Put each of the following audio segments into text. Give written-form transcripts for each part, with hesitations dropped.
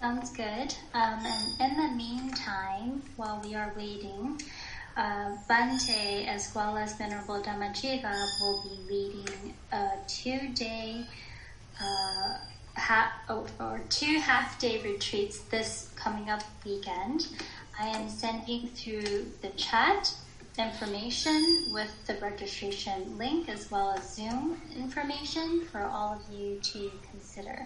Sounds good. And in the meantime, while we are waiting, Bante as well as Venerable Dhammajiva will be leading a 2-day or 2 half-day retreats this coming up weekend. I am sending through the chat information with the registration link as well as Zoom information for all of you to consider.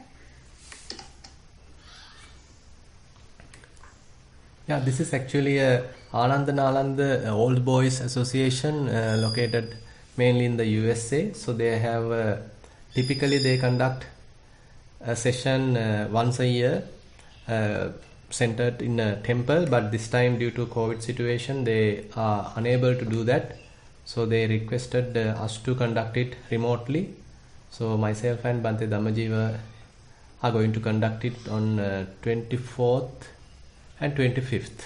Yeah, this is actually a Ananda Nalanda Old Boys Association located mainly in the USA. So they have typically they conduct a session once a year centered in a temple, but this time due to COVID situation they are unable to do that. So they requested us to conduct it remotely. So myself and Bante Dhammajiva are going to conduct it on 24th and 25th.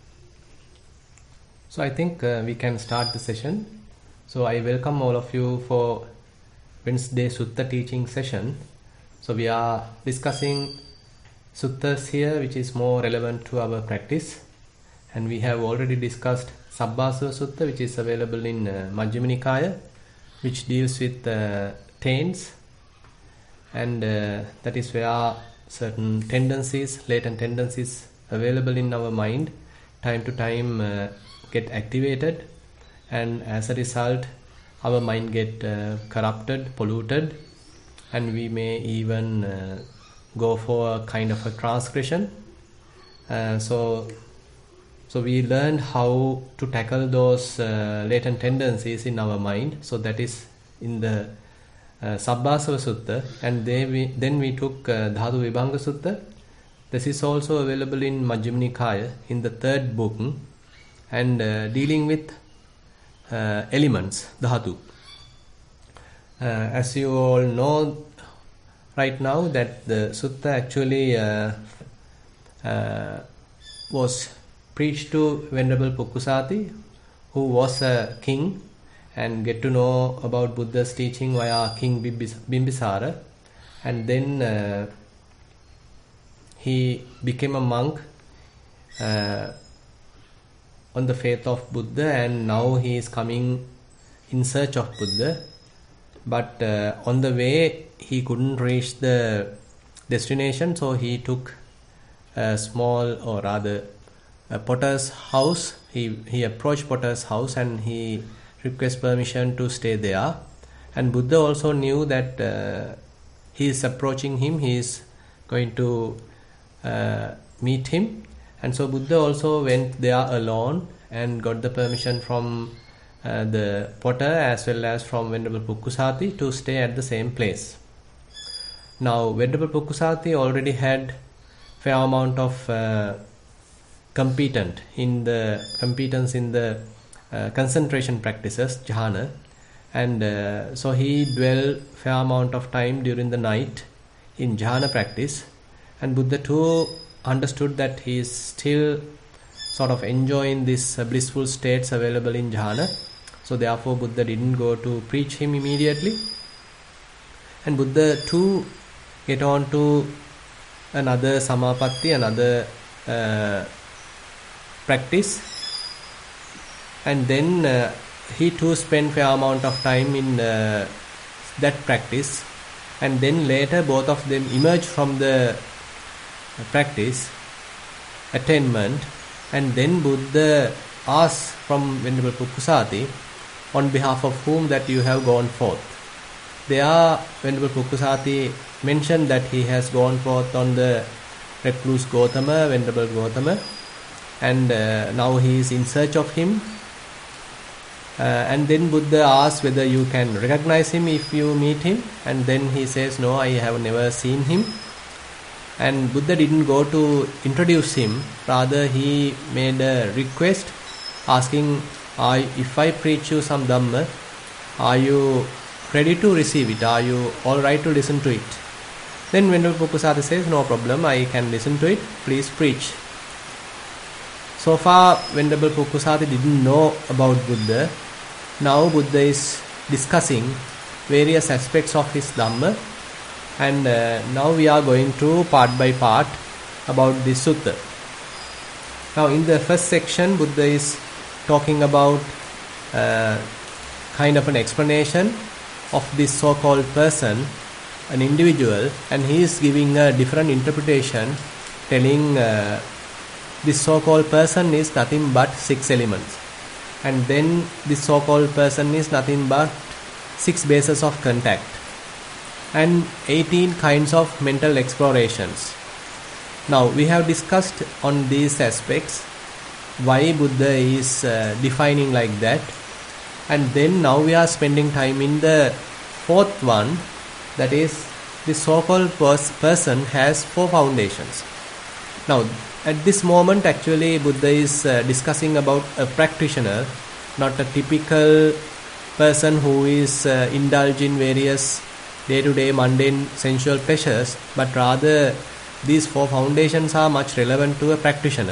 So I think we can start the session. So I welcome all of you for Wednesday Sutta teaching session. So we are discussing suttas here which is more relevant to our practice, and we have already discussed Sabbasava Sutta, which is available in Majjhima Nikaya, which deals with taints, and that is where certain tendencies, latent tendencies available in our mind time to time get activated, and as a result our mind get corrupted, polluted, and we may even go for a kind of a transgression. So we learned how to tackle those latent tendencies in our mind. So that is in the Sabbasava Sutta, and then we took Dhatu Vibhanga Sutta. This is also available in Majjhima Nikaya in the 3rd book, and dealing with elements, Dhatu. As you all know right now that the sutta actually was preached to Venerable Pukkusati, who was a king, and get to know about Buddha's teaching via King Bimbisara, and then he became a monk on the faith of Buddha, and now he is coming in search of Buddha. But on the way he couldn't reach the destination, so he took a small, or rather a potter's house. He approached potter's house and he requested permission to stay there. And Buddha also knew that he is approaching him, he is going to meet him, and so Buddha also went there alone and got the permission from the potter as well as from Venerable Pukkusati to stay at the same place. Now Venerable Pukkusati already had fair amount of competence in the concentration practices, jhana, and so he dwelled fair amount of time during the night in jhana practice, and Buddha too understood that he is still sort of enjoying these blissful states available in jhana. So therefore Buddha didn't go to preach him immediately, and Buddha too get on to another samapatti, another practice, and then he too spent fair amount of time in that practice, and then later both of them emerged from the practice, attainment, and then Buddha asked from Venerable Pukkusati, on behalf of whom that you have gone forth. There Venerable Pukkusati mentioned that he has gone forth on the recluse Gotama, Venerable Gotama, and now he is in search of him. And then Buddha asked whether you can recognize him if you meet him, and then he says, no, I have never seen him. And Buddha didn't go to introduce him, rather he made a request asking, if I preach you some Dhamma, are you ready to receive it? Are you alright to listen to it? Then Venerable Pukkusati says, no problem, I can listen to it, please preach. So far Venerable Pukkusati didn't know about Buddha. Now Buddha is discussing various aspects of his Dhamma, and now we are going to part by part about this sutta. Now in the first section, Buddha is talking about kind of an explanation of this so-called person, an individual, and he is giving a different interpretation, telling this so-called person is nothing but 6 elements, and then this so-called person is nothing but 6 bases of contact and 18 kinds of mental explorations. Now we have discussed on these aspects why Buddha is defining like that, and then now we are spending time in the fourth one, that is the so-called person has 4 foundations. Now at this moment actually Buddha is discussing about a practitioner, not a typical person who is indulged in various day-to-day mundane sensual pleasures, but rather these 4 foundations are much relevant to a practitioner.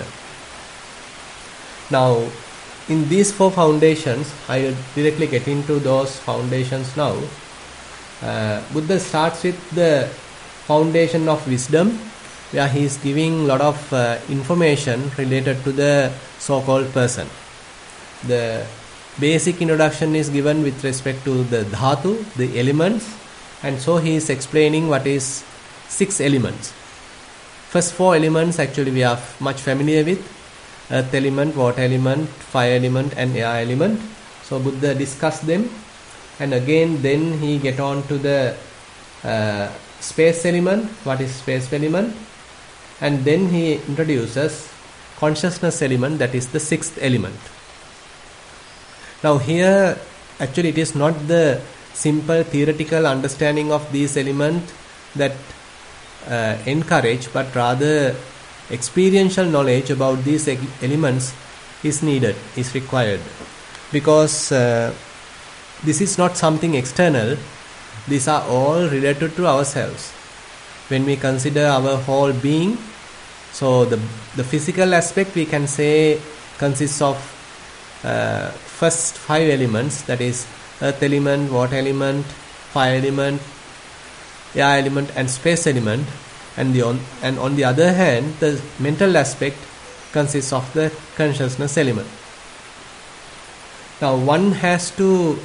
Now in these 4 foundations, I will directly get into those foundations now. Buddha starts with the foundation of wisdom, where he is giving a lot of information related to the so-called person. The basic introduction is given with respect to the dhatu, the elements, and so he is explaining what is 6 elements. First 4 elements actually we are much familiar with: earth element, water element, fire element, and air element. So Buddha discussed them, and again then he get on to the space element. What is space element? And then he introduces consciousness element, that is the 6th element. Now here actually it is not the simple theoretical understanding of these elements that encourage, but rather experiential knowledge about these elements is needed, is required, because this is not something external. These are all related to ourselves. When we consider our whole being, so the physical aspect we can say consists of first 5 elements, that is earth element, water element, fire element, air element, and space element. And on the other hand, the mental aspect consists of the consciousness element. Now one has to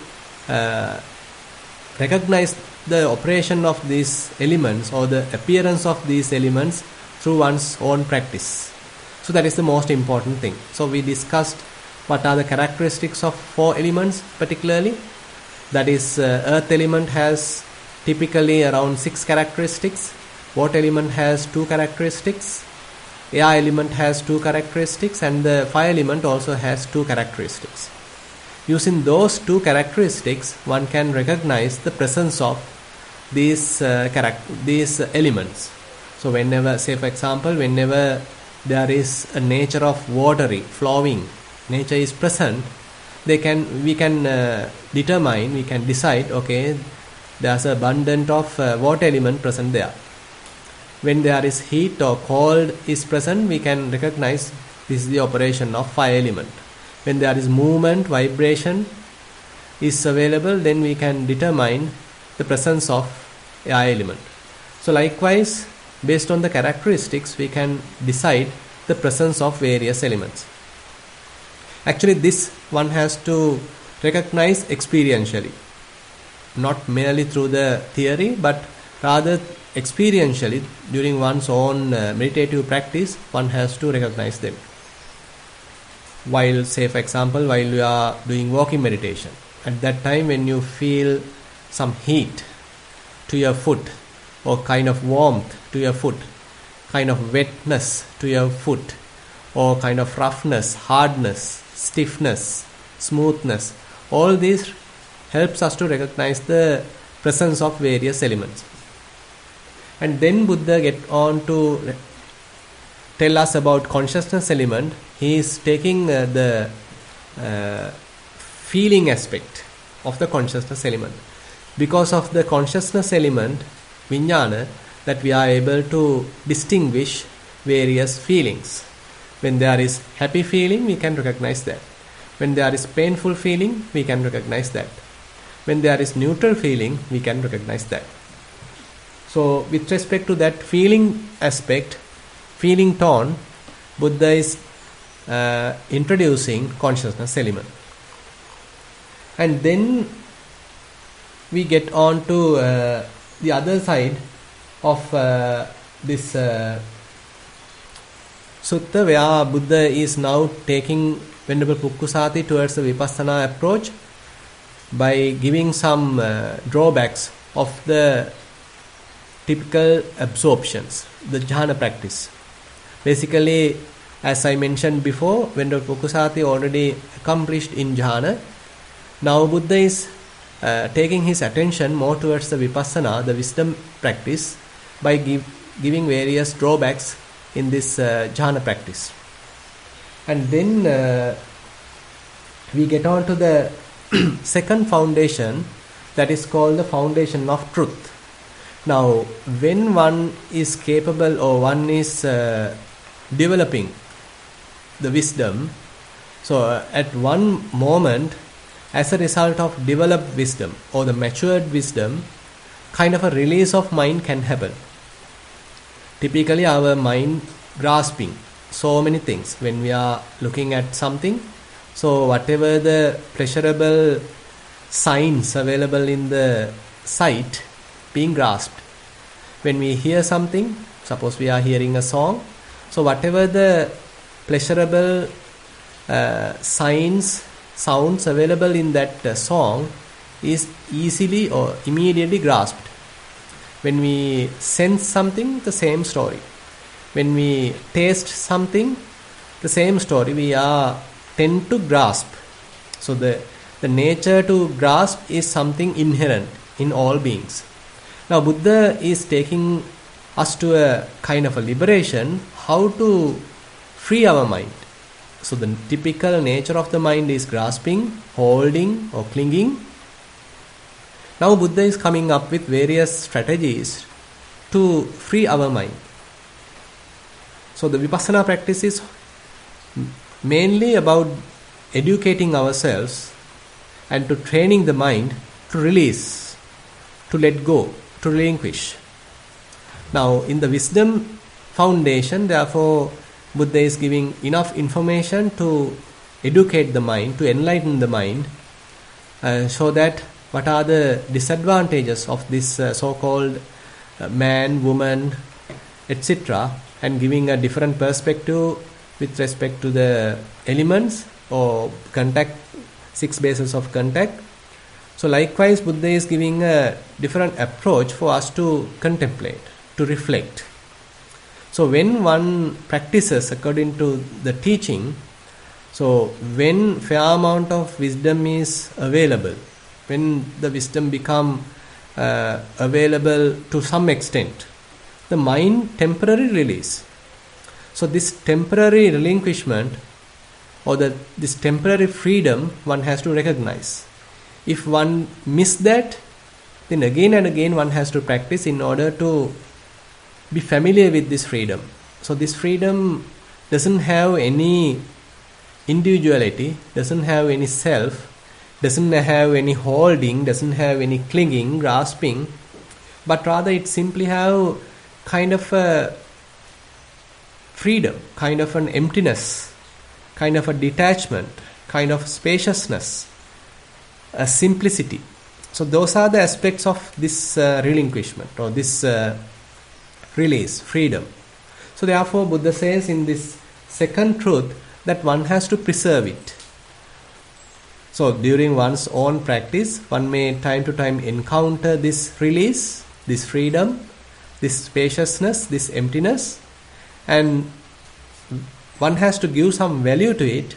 recognize the operation of these elements, or the appearance of these elements, through one's own practice. So that is the most important thing. So we discussed what are the characteristics of 4 elements particularly. That is, earth element has typically around 6 characteristics, water element has 2 characteristics, air element has 2 characteristics, and the fire element also has 2 characteristics. Using those 2 characteristics, one can recognize the presence of these elements. So whenever, say for example, whenever there is a nature of watery, flowing nature is present, we can decide, okay, there's an abundance of water element present there. When there is heat or cold is present, we can recognize this is the operation of fire element. When there is movement, vibration is available, then we can determine the presence of air element. So likewise, based on the characteristics, we can decide the presence of various elements. Actually, this one has to recognize experientially, not merely through the theory, but rather experientially during one's own meditative practice. One has to recognize them. While, say for example, while you are doing walking meditation, at that time when you feel some heat to your foot, or kind of warmth to your foot, kind of wetness to your foot, or kind of roughness, hardness, stiffness, smoothness, all these helps us to recognize the presence of various elements. And then Buddha get on to tell us about consciousness element. He is taking the feeling aspect of the consciousness element. Because of the consciousness element, vijnana, that we are able to distinguish various feelings. When there is happy feeling, we can recognize that. When there is painful feeling, we can recognize that. When there is neutral feeling, we can recognize that. So with respect to that feeling aspect, feeling tone, Buddha is introducing consciousness element. And then we get on to the other side of this sutta, where Buddha is now taking Venerable Pukkusati towards the Vipassana approach by giving some drawbacks of the typical absorptions, the jhana practice. Basically, as I mentioned before, Venerable Pukkusati already accomplished in jhana. Now Buddha is taking his attention more towards the Vipassana, the wisdom practice, by giving various drawbacks in this jhana practice. And then we get on to the second foundation, that is called the foundation of truth. Now, when one is capable or one is developing the wisdom, so at one moment, as a result of developed wisdom or the matured wisdom, kind of a release of mind can happen. Typically, our mind grasping so many things when we are looking at something. So whatever the pleasurable signs available in the sight being grasped. When we hear something, suppose we are hearing a song, so whatever the pleasurable signs, sounds available in that song is easily or immediately grasped. When we sense something, the same story. When we taste something, the same story, we tend to grasp. So the nature to grasp is something inherent in all beings. Now Buddha is taking us to a kind of a liberation, how to free our mind. So the typical nature of the mind is grasping, holding or clinging. Now Buddha is coming up with various strategies to free our mind. So the Vipassana practice is mainly about educating ourselves and to training the mind to release, to let go, to relinquish. Now in the wisdom foundation, therefore, Buddha is giving enough information to educate the mind, to enlighten the mind, so that what are the disadvantages of this so-called man, woman, etc., and giving a different perspective with respect to the elements or contact, 6 bases of contact. So likewise, Buddha is giving a different approach for us to contemplate, to reflect. So when one practices according to the teaching, so when fair amount of wisdom is available, when the wisdom become available to some extent, the mind temporarily release. So this temporary relinquishment or this temporary freedom one has to recognize. If one miss that, then again and again one has to practice in order to be familiar with this freedom. So this freedom doesn't have any individuality, doesn't have any self, doesn't have any holding, doesn't have any clinging, grasping, but rather it simply have kind of a freedom, kind of an emptiness, kind of a detachment, kind of spaciousness, a simplicity. So those are the aspects of this relinquishment or this release, freedom. So therefore Buddha says in this second truth that one has to preserve it. So during one's own practice, one may time to time encounter this release, this freedom, this spaciousness, this emptiness, and one has to give some value to it,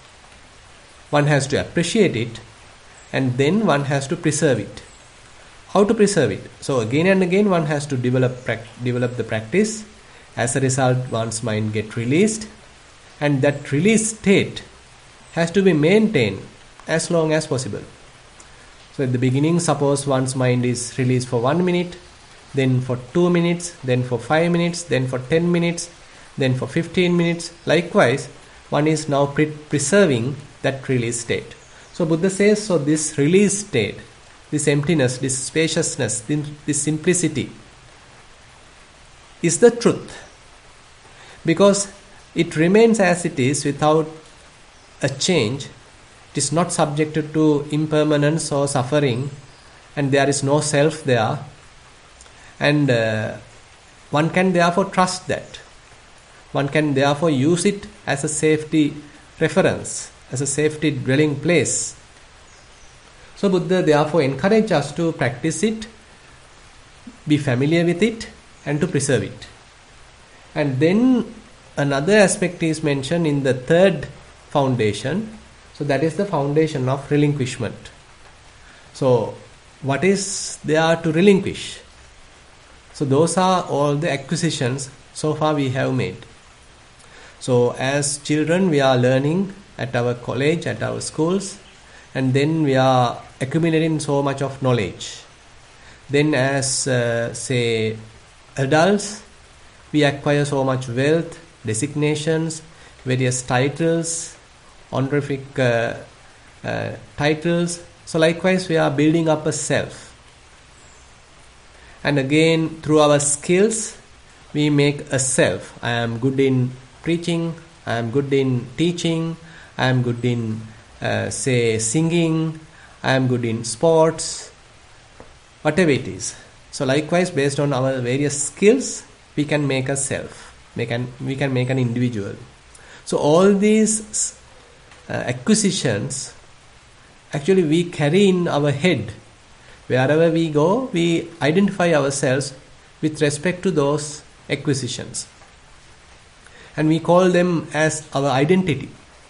one has to appreciate it, and then one has to preserve it. How to preserve it? So again and again one has to develop the practice. As a result, one's mind get released, and that release state has to be maintained as long as possible. So at the beginning, suppose one's mind is released for 1 minute, then for 2 minutes, then for 5 minutes, then for 10 minutes, then for 15 minutes. Likewise, one is now preserving that release state. So Buddha says, so this release state, this emptiness, this spaciousness, this simplicity is the truth. because it remains as it is without a change. It is not subjected to impermanence or suffering, and there is no self there. And one can therefore trust that. One can therefore use it as a safety reference, as a safety dwelling place. So Buddha therefore encourages us to practice it, be familiar with it, and to preserve it. And then another aspect is mentioned in the third foundation. So that is the foundation of relinquishment. So what is there to relinquish? So those are all the acquisitions so far we have made. So as children we are learning at our college, at our schools, and then we are accumulating so much of knowledge. Then as say adults, we acquire so much wealth, designations, various titles, honorific titles. So likewise we are building up a self. And again through our skills we make a self. I am good in preaching, I am good in teaching, I am good in say singing, I am good in sports, whatever it is. So likewise based on our various skills we can make a self, we can make an individual. So all these acquisitions actually we carry in our head. Wherever we go, we identify ourselves with respect to those acquisitions. And we call them as our identity.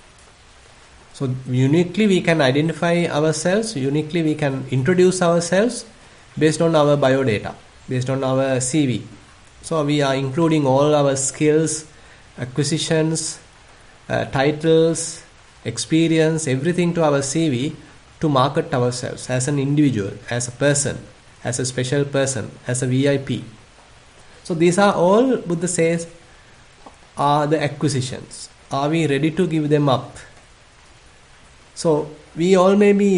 So uniquely we can identify ourselves, uniquely we can introduce ourselves based on our biodata, based on our CV. So we are including all our skills, acquisitions, titles, experience, everything to our CV to market ourselves as an individual, as a person, as a special person, as a VIP. So these are all, Buddha says, are the acquisitions. Are we ready to give them up? So we all may be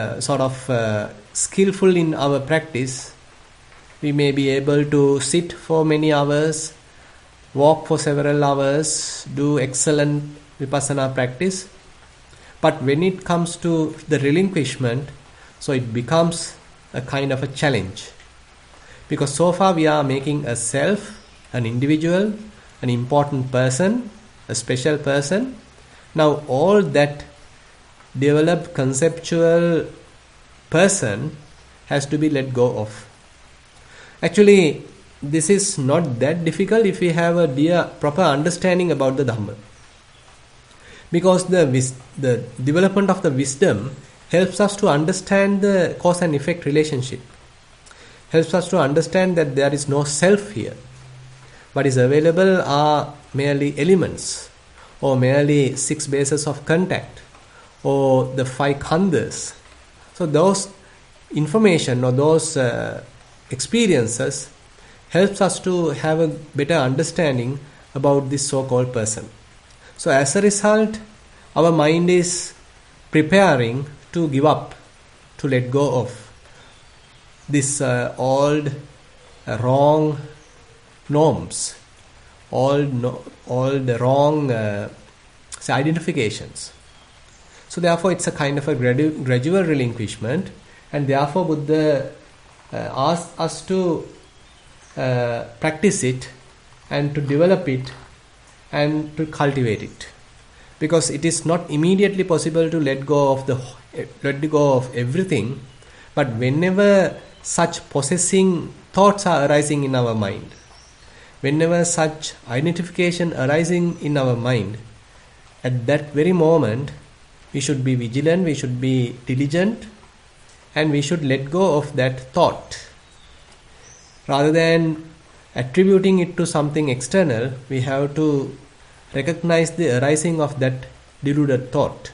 skillful in our practice. We may be able to sit for many hours, walk for several hours, do excellent vipassana practice. But when it comes to the relinquishment, so it becomes a kind of a challenge. Because so far we are making a self, an individual, an important person, a special person. Now all that developed conceptual person has to be let go of. Actually, this is not that difficult if we have a proper understanding about the Dhamma. Because the development of the wisdom helps us to understand the cause and effect relationship. Helps us to understand that there is no self here. What is available are merely elements, or merely 6 bases of contact, or the 5 khandhas. So those information or those experiences helps us to have a better understanding about this so-called person. So as a result, our mind is preparing to give up, to let go of this old wrong norms, all the wrong identifications. So therefore it's a kind of a gradual relinquishment, and therefore Buddha asks us to practice it and to develop it and to cultivate it, because it is not immediately possible to let go of everything. But whenever such possessing thoughts are arising in our mind, whenever such identification arising in our mind, at that very moment we should be vigilant, we should be diligent, and we should let go of that thought. Rather than attributing it to something external, we have to recognize the arising of that deluded thought.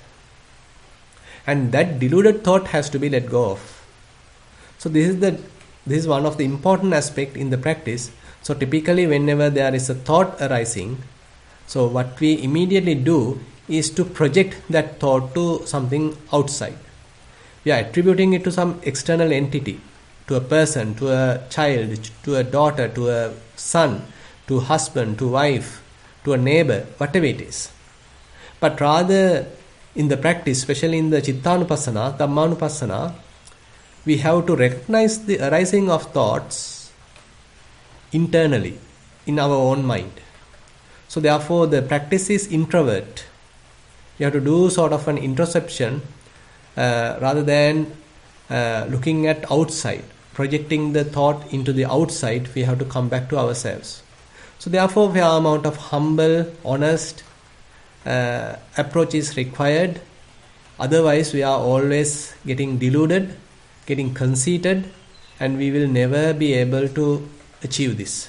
And that deluded thought has to be let go of. So this is one of the important aspects in the practice. So typically whenever there is a thought arising, so what we immediately do is to project that thought to something outside. We are attributing it to some external entity, to a person, to a child, to a daughter, to a son, to husband, to wife, to a neighbor, whatever it is. But rather, in the practice, especially in the Chittanupassana, Dhammanupassana, we have to recognize the arising of thoughts internally, in our own mind. So therefore, the practice is introvert. You have to do sort of an introspection rather than looking at outside, projecting the thought into the outside. We have to come back to ourselves. So therefore, a fair amount of humble, honest approach is required. Otherwise, we are always getting deluded, getting conceited, and we will never be able to achieve this.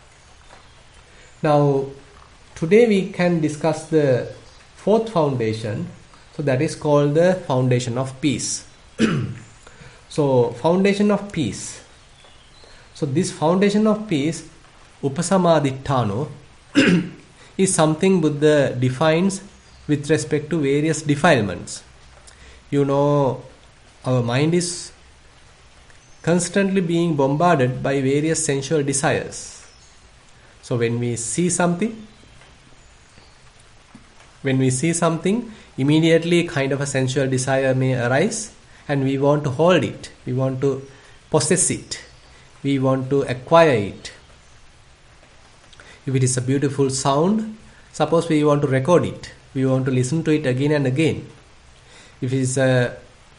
Now, today we can discuss the fourth foundation. So that is called the foundation of peace. So, foundation of peace. So this foundation of peace, Upasamaditthano, is something Buddha defines with respect to various defilements. You know, our mind is constantly being bombarded by various sensual desires. So when we see something, immediately kind of a sensual desire may arise, and we want to hold it, we want to possess it, we want to acquire it. If it is a beautiful sound, suppose we want to record it, we want to listen to it again and again. If it is a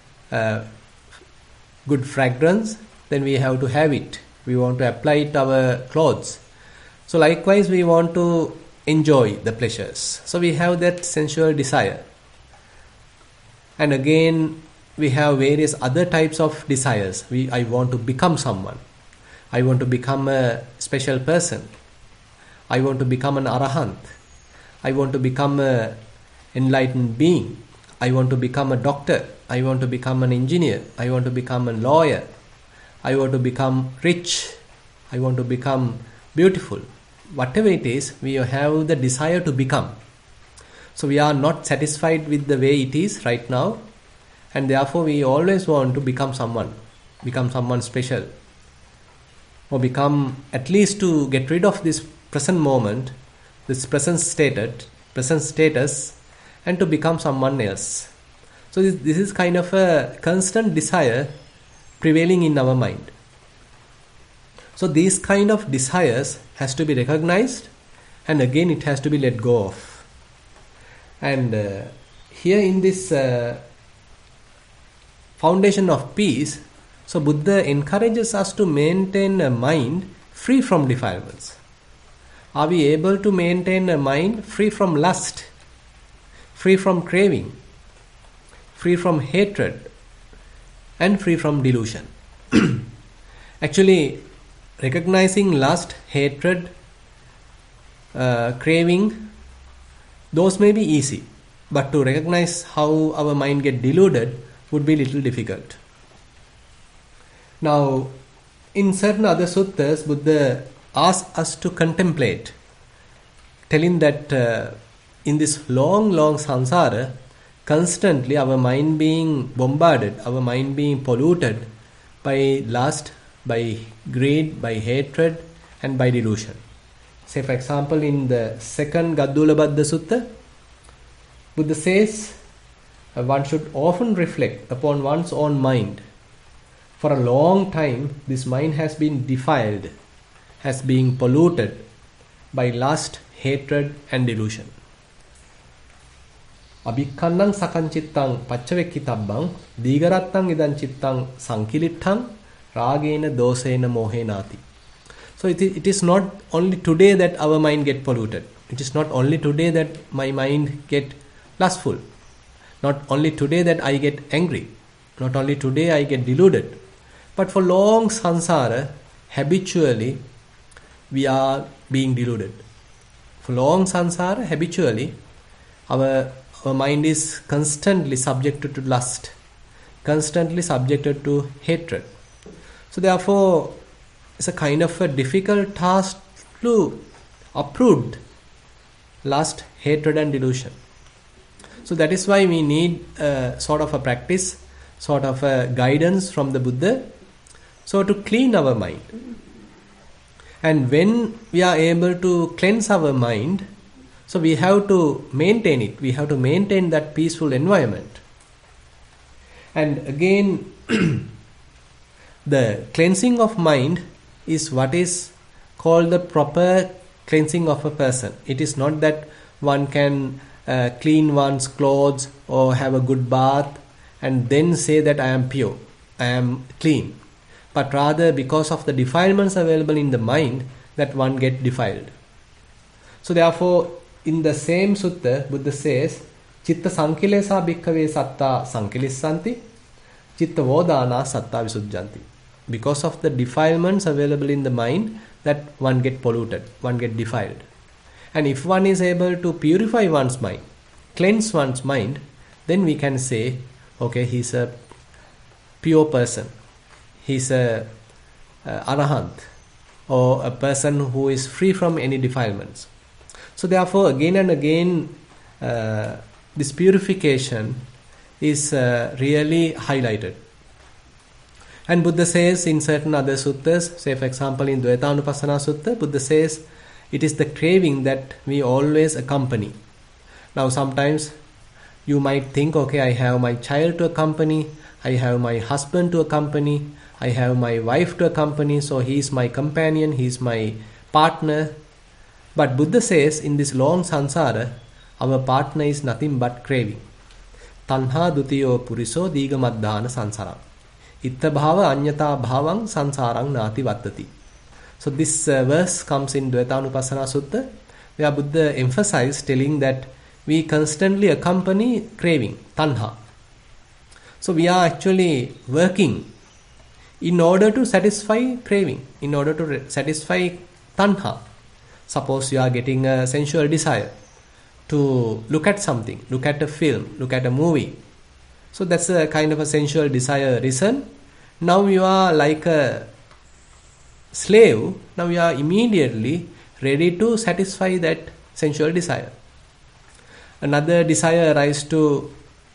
good fragrance, then we have to have it, we want to apply it to our clothes. So likewise, we want to enjoy the pleasures. So we have that sensual desire. And again, we have various other types of desires. I want to become someone. I want to become a special person. I want to become an arahant. I want to become an enlightened being. I want to become a doctor. I want to become an engineer. I want to become a lawyer. I want to become rich. I want to become beautiful. Whatever it is, we have the desire to become. So we are not satisfied with the way it is right now, and therefore we always want to become someone special, or become, at least to get rid of this present moment, this present status, and to become someone else. So this is kind of a constant desire prevailing in our mind. So these kind of desires has to be recognized, and again it has to be let go of. And here in this foundation of peace, so Buddha encourages us to maintain a mind free from defilements. Are we able to maintain a mind free from lust, free from craving, free from hatred, and free from delusion? Actually, recognizing lust, hatred, craving, those may be easy, but to recognize how our mind get deluded would be little difficult. Now, in certain other suttas, Buddha asks us to contemplate, telling that in this long samsara, constantly our mind being bombarded, our mind being polluted by lust, by greed, by hatred, and by delusion. Say, for example, in the second Gaddulabadda Sutta, Buddha says one should often reflect upon one's own mind. For a long time, this mind has been defiled, has been polluted by lust, hatred, and delusion. Abhikkannang sakanchittang paccavekkittabbang digarattang idan chittang sankilittang ragena dosena mohenati. So it is not only today that our mind get polluted. It is not only today that my mind get lustful. Not only today that I get angry. Not only today I get deluded. But for long samsara, habitually we are being deluded. For long samsara, habitually our mind is constantly subjected to lust, constantly subjected to hatred. So therefore, it's a kind of a difficult task to uproot lust, hatred, and delusion. So that is why we need sort of a practice, sort of a guidance from the Buddha, so to clean our mind. And when we are able to cleanse our mind, So we have to maintain it. We have to maintain that peaceful environment. And again, the cleansing of mind is what is called the proper cleansing of a person. It is not that one can clean one's clothes or have a good bath and then say that I am pure, I am clean. But rather because of the defilements available in the mind that one get defiled. So therefore, in the same sutta, Buddha says, Chitta sankilesa bhikkhave satta sankilissanti, Chitta vodana satta visujjanti. Because of the defilements available in the mind, that one get polluted, one get defiled. And if one is able to purify one's mind, cleanse one's mind, then we can say, okay, he's a pure person. He's a arahant, or a person who is free from any defilements. So therefore, again and again, this purification is really highlighted. And Buddha says in certain other suttas, say for example in Dvaitanupassana Sutta, Buddha says it is the craving that we always accompany. Now sometimes you might think, okay, I have my child to accompany, I have my husband to accompany, I have my wife to accompany, so he is my companion, he is my partner. But Buddha says in this long samsara, our partner is nothing but craving. Tanha dutiyo puriso digamaddhana sansarang. Itta bhava anyata bhavang sansarang nati vattati. So this verse comes in Dvaitanupassana Sutta, where Buddha emphasized telling that we constantly accompany craving, tanha. So we are actually working in order to satisfy craving, in order to satisfy tanha. Suppose you are getting a sensual desire to look at something, look at a film, look at a movie. So that's a kind of a sensual desire risen. Now you are like a slave. Now you are immediately ready to satisfy that sensual desire. Another desire arises to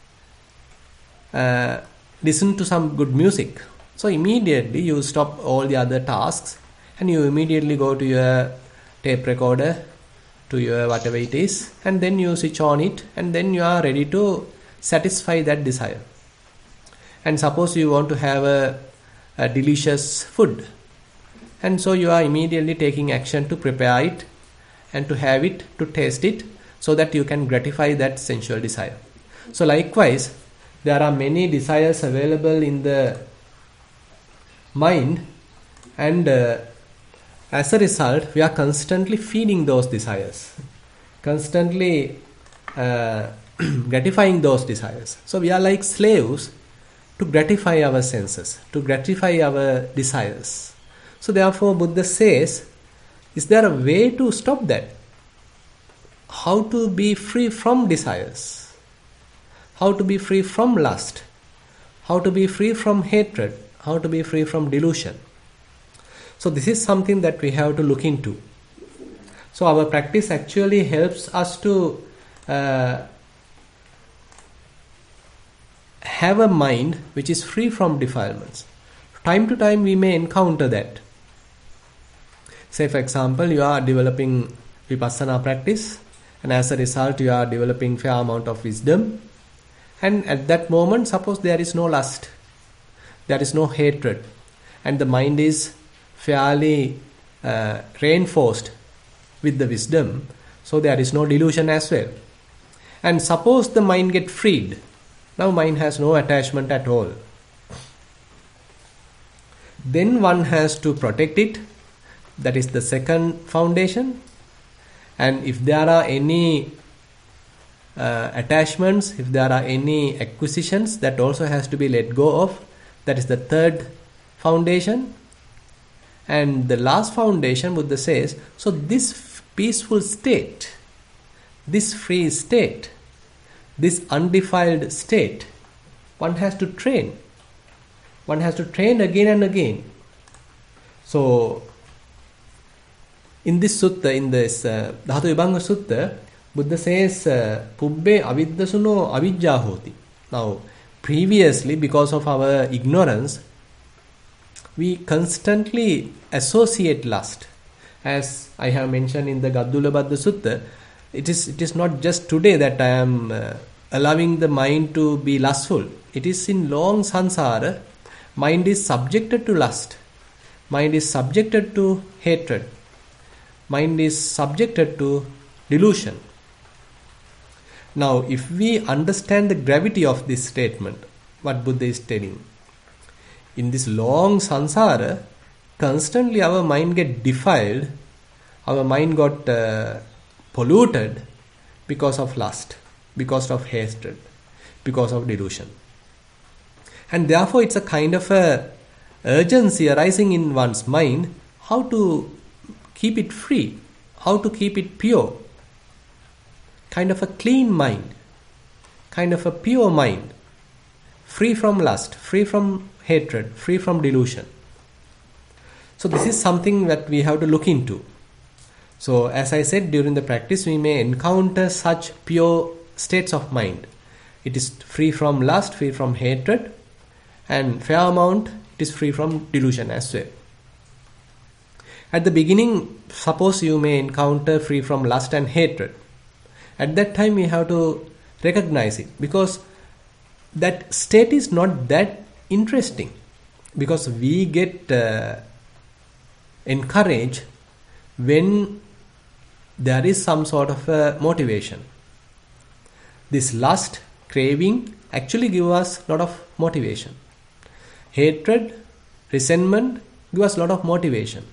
listen to some good music. So immediately you stop all the other tasks and you immediately go to your tape recorder, to your whatever it is, and then you switch on it, and then you are ready to satisfy that desire. And suppose you want to have a delicious food, and so you are immediately taking action to prepare it and to have it, to taste it, so that you can gratify that sensual desire. So likewise, there are many desires available in the mind, and as a result, we are constantly feeding those desires, constantly gratifying those desires. So we are like slaves to gratify our senses, to gratify our desires. So therefore Buddha says, is there a way to stop that? How to be free from desires? How to be free from lust? How to be free from hatred? How to be free from delusion? So this is something that we have to look into. So our practice actually helps us to have a mind which is free from defilements. Time to time we may encounter that. Say for example, you are developing vipassana practice, and as a result you are developing fair amount of wisdom, and at that moment suppose there is no lust, there is no hatred, and the mind is fairly reinforced with the wisdom, so there is no delusion as well. And suppose the mind get freed, now mind has no attachment at all. Then one has to protect it, that is the second foundation. And if there are any attachments, if there are any acquisitions, that also has to be let go of, that is the third foundation. And the last foundation, Buddha says, so this peaceful state, this free state, this undefiled state, one has to train. One has to train again and again. So, in this sutta, in this Dhatu Vibhanga Sutta, Buddha says, Pubbe aviddasuno avijja hoti. Now, previously, because of our ignorance, we constantly associate lust. As I have mentioned in the Gaddula Baddha Sutta, It is not just today that I am allowing the mind to be lustful. It is in long samsara. Mind is subjected to lust. Mind is subjected to hatred. Mind is subjected to delusion. Now, if we understand the gravity of this statement, what Buddha is telling, in this long samsara, constantly our mind get defiled, our mind got polluted because of lust, because of hatred, because of delusion. And therefore it's a kind of a urgency arising in one's mind, how to keep it free, how to keep it pure, kind of a clean mind, kind of a pure mind, free from lust, free from hatred, free from delusion. So this is something that we have to look into. So as I said, during the practice we may encounter such pure states of mind. It is free from lust, free from hatred, and fair amount it is free from delusion as well. At the beginning, suppose you may encounter free from lust and hatred. At that time we have to recognize it, because that state is not that interesting, because we get encouraged when there is some sort of a motivation. This lust, craving actually give us a lot of motivation. Hatred, resentment give us a lot of motivation.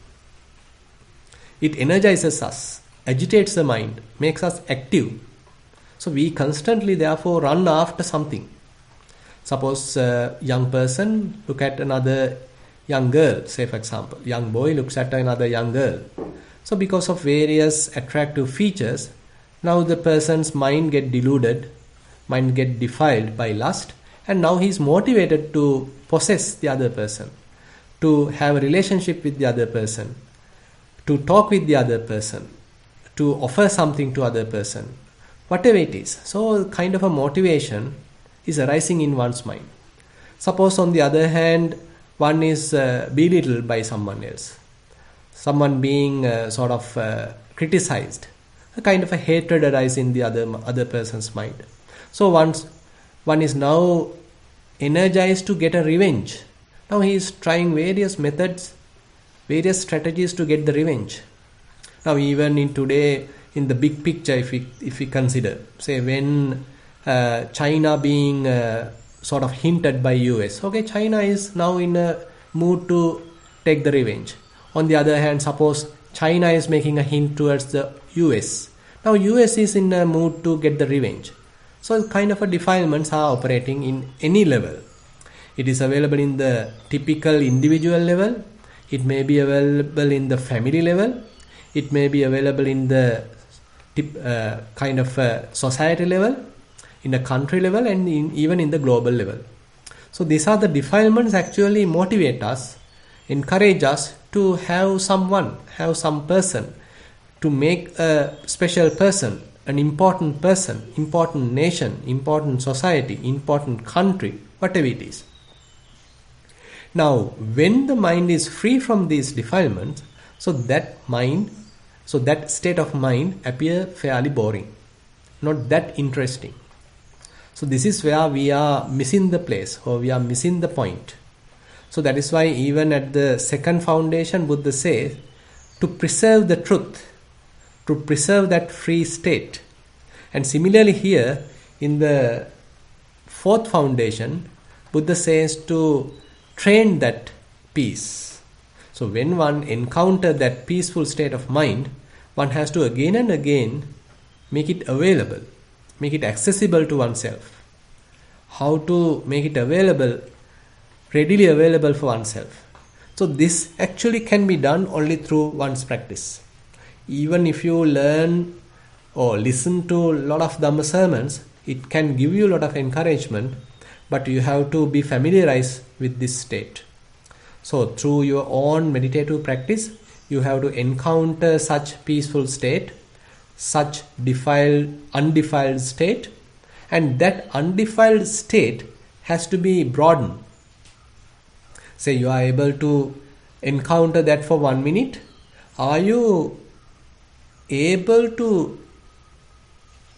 It energizes us, agitates the mind, makes us active. So we constantly therefore run after something. Suppose a young person look at another young girl, say for example, young boy looks at another young girl. So because of various attractive features, now the person's mind get deluded, mind get defiled by lust, and now he is motivated to possess the other person, to have a relationship with the other person, to talk with the other person, to offer something to other person, whatever it is. So kind of a motivation is arising in one's mind. Suppose on the other hand, one is belittled by someone else, someone being sort of criticized, a kind of a hatred arises in the other person's mind. So once one is now energized to get a revenge. Now he is trying various methods, various strategies to get the revenge. Now even in today, in the big picture, if we consider, say when China being sort of hinted by US, okay, China is now in a mood to take the revenge. On the other hand, suppose China is making a hint towards the US. Now US is in a mood to get the revenge. So kind of a defilements are operating in any level. It is available in the typical individual level. It may be available in the family level. It may be available in the kind of society level, in a country level, and even in the global level. So these are the defilements actually motivate us, encourage us to have someone, have some person, to make a special person, an important person, important nation, important society, important country, whatever it is. Now, when the mind is free from these defilements, so that state of mind appear fairly boring, not that interesting. So this is where we are missing the place, or we are missing the point. So that is why even at the second foundation, Buddha says, to preserve the truth, to preserve that free state. And similarly here, in the fourth foundation, Buddha says to train that peace. So when one encounters that peaceful state of mind, one has to again and again make it available, make it accessible to oneself. How to make it available, readily available for oneself. So this actually can be done only through one's practice. Even if you learn or listen to a lot of Dhamma sermons, it can give you a lot of encouragement, but you have to be familiarized with this state. So through your own meditative practice, you have to encounter such peaceful state, such undefiled state, and that undefiled state has to be broadened. Say you are able to encounter that for 1 minute. Are you able to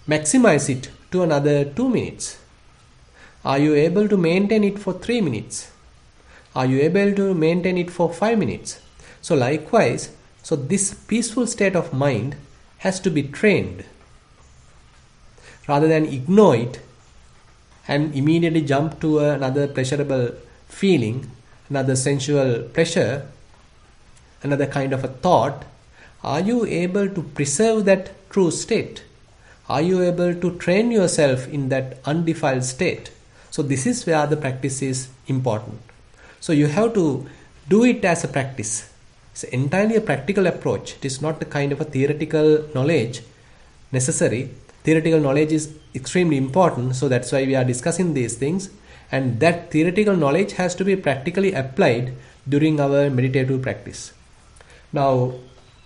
maximize it to another 2 minutes? Are you able to maintain it for 3 minutes? Are you able to maintain it for 5 minutes? So likewise, so this peaceful state of mind has to be trained. Rather than ignore it and immediately jump to another pleasurable feeling, another sensual pleasure, another kind of a thought, are you able to preserve that true state? Are you able to train yourself in that undefiled state? So this is where the practice is important. So you have to do it as a practice. It's entirely a practical approach. It is not the kind of a theoretical knowledge necessary. Theoretical knowledge is extremely important, so that's why we are discussing these things. And that theoretical knowledge has to be practically applied during our meditative practice. Now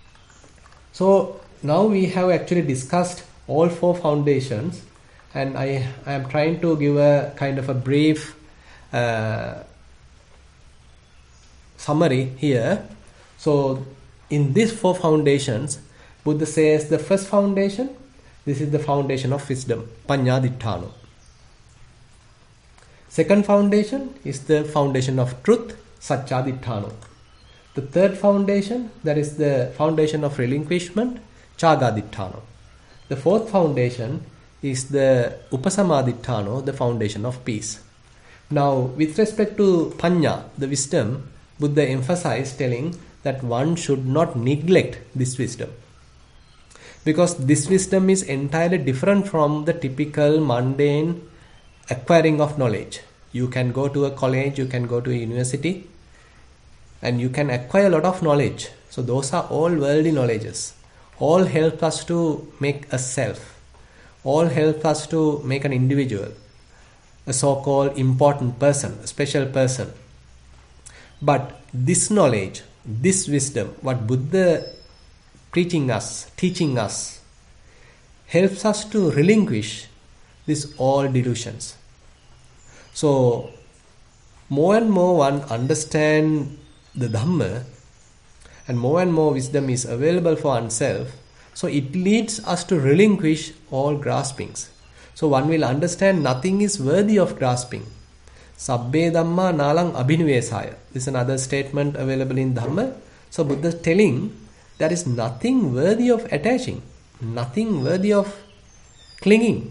we have actually discussed all 4 foundations, and I am trying to give a kind of a brief summary here. So in these 4 foundations, Buddha says the first foundation, this is the foundation of wisdom, Paññāditthāno. Second foundation is the foundation of truth, Saccāditthāno. The third foundation, that is the foundation of relinquishment, Cāgāditthāno. The fourth foundation is the Upasamāditthāno, the foundation of peace. Now, with respect to Paññā, the wisdom, Buddha emphasized telling that one should not neglect this wisdom. Because this wisdom is entirely different from the typical mundane acquiring of knowledge. You can go to a college, you can go to a university, and you can acquire a lot of knowledge. So those are all worldly knowledges. All help us to make a self. All help us to make an individual, a so-called important person, a special person. But this knowledge, this wisdom, what Buddha teaching us, helps us to relinquish these all delusions. So, more and more one understand the Dhamma, and more wisdom is available for oneself, so it leads us to relinquish all graspings. So one will understand nothing is worthy of grasping. Sabbe Dhamma Nalang Abhinivesaya. This is another statement available in Dhamma. So Buddha is telling there is nothing worthy of attaching, nothing worthy of clinging.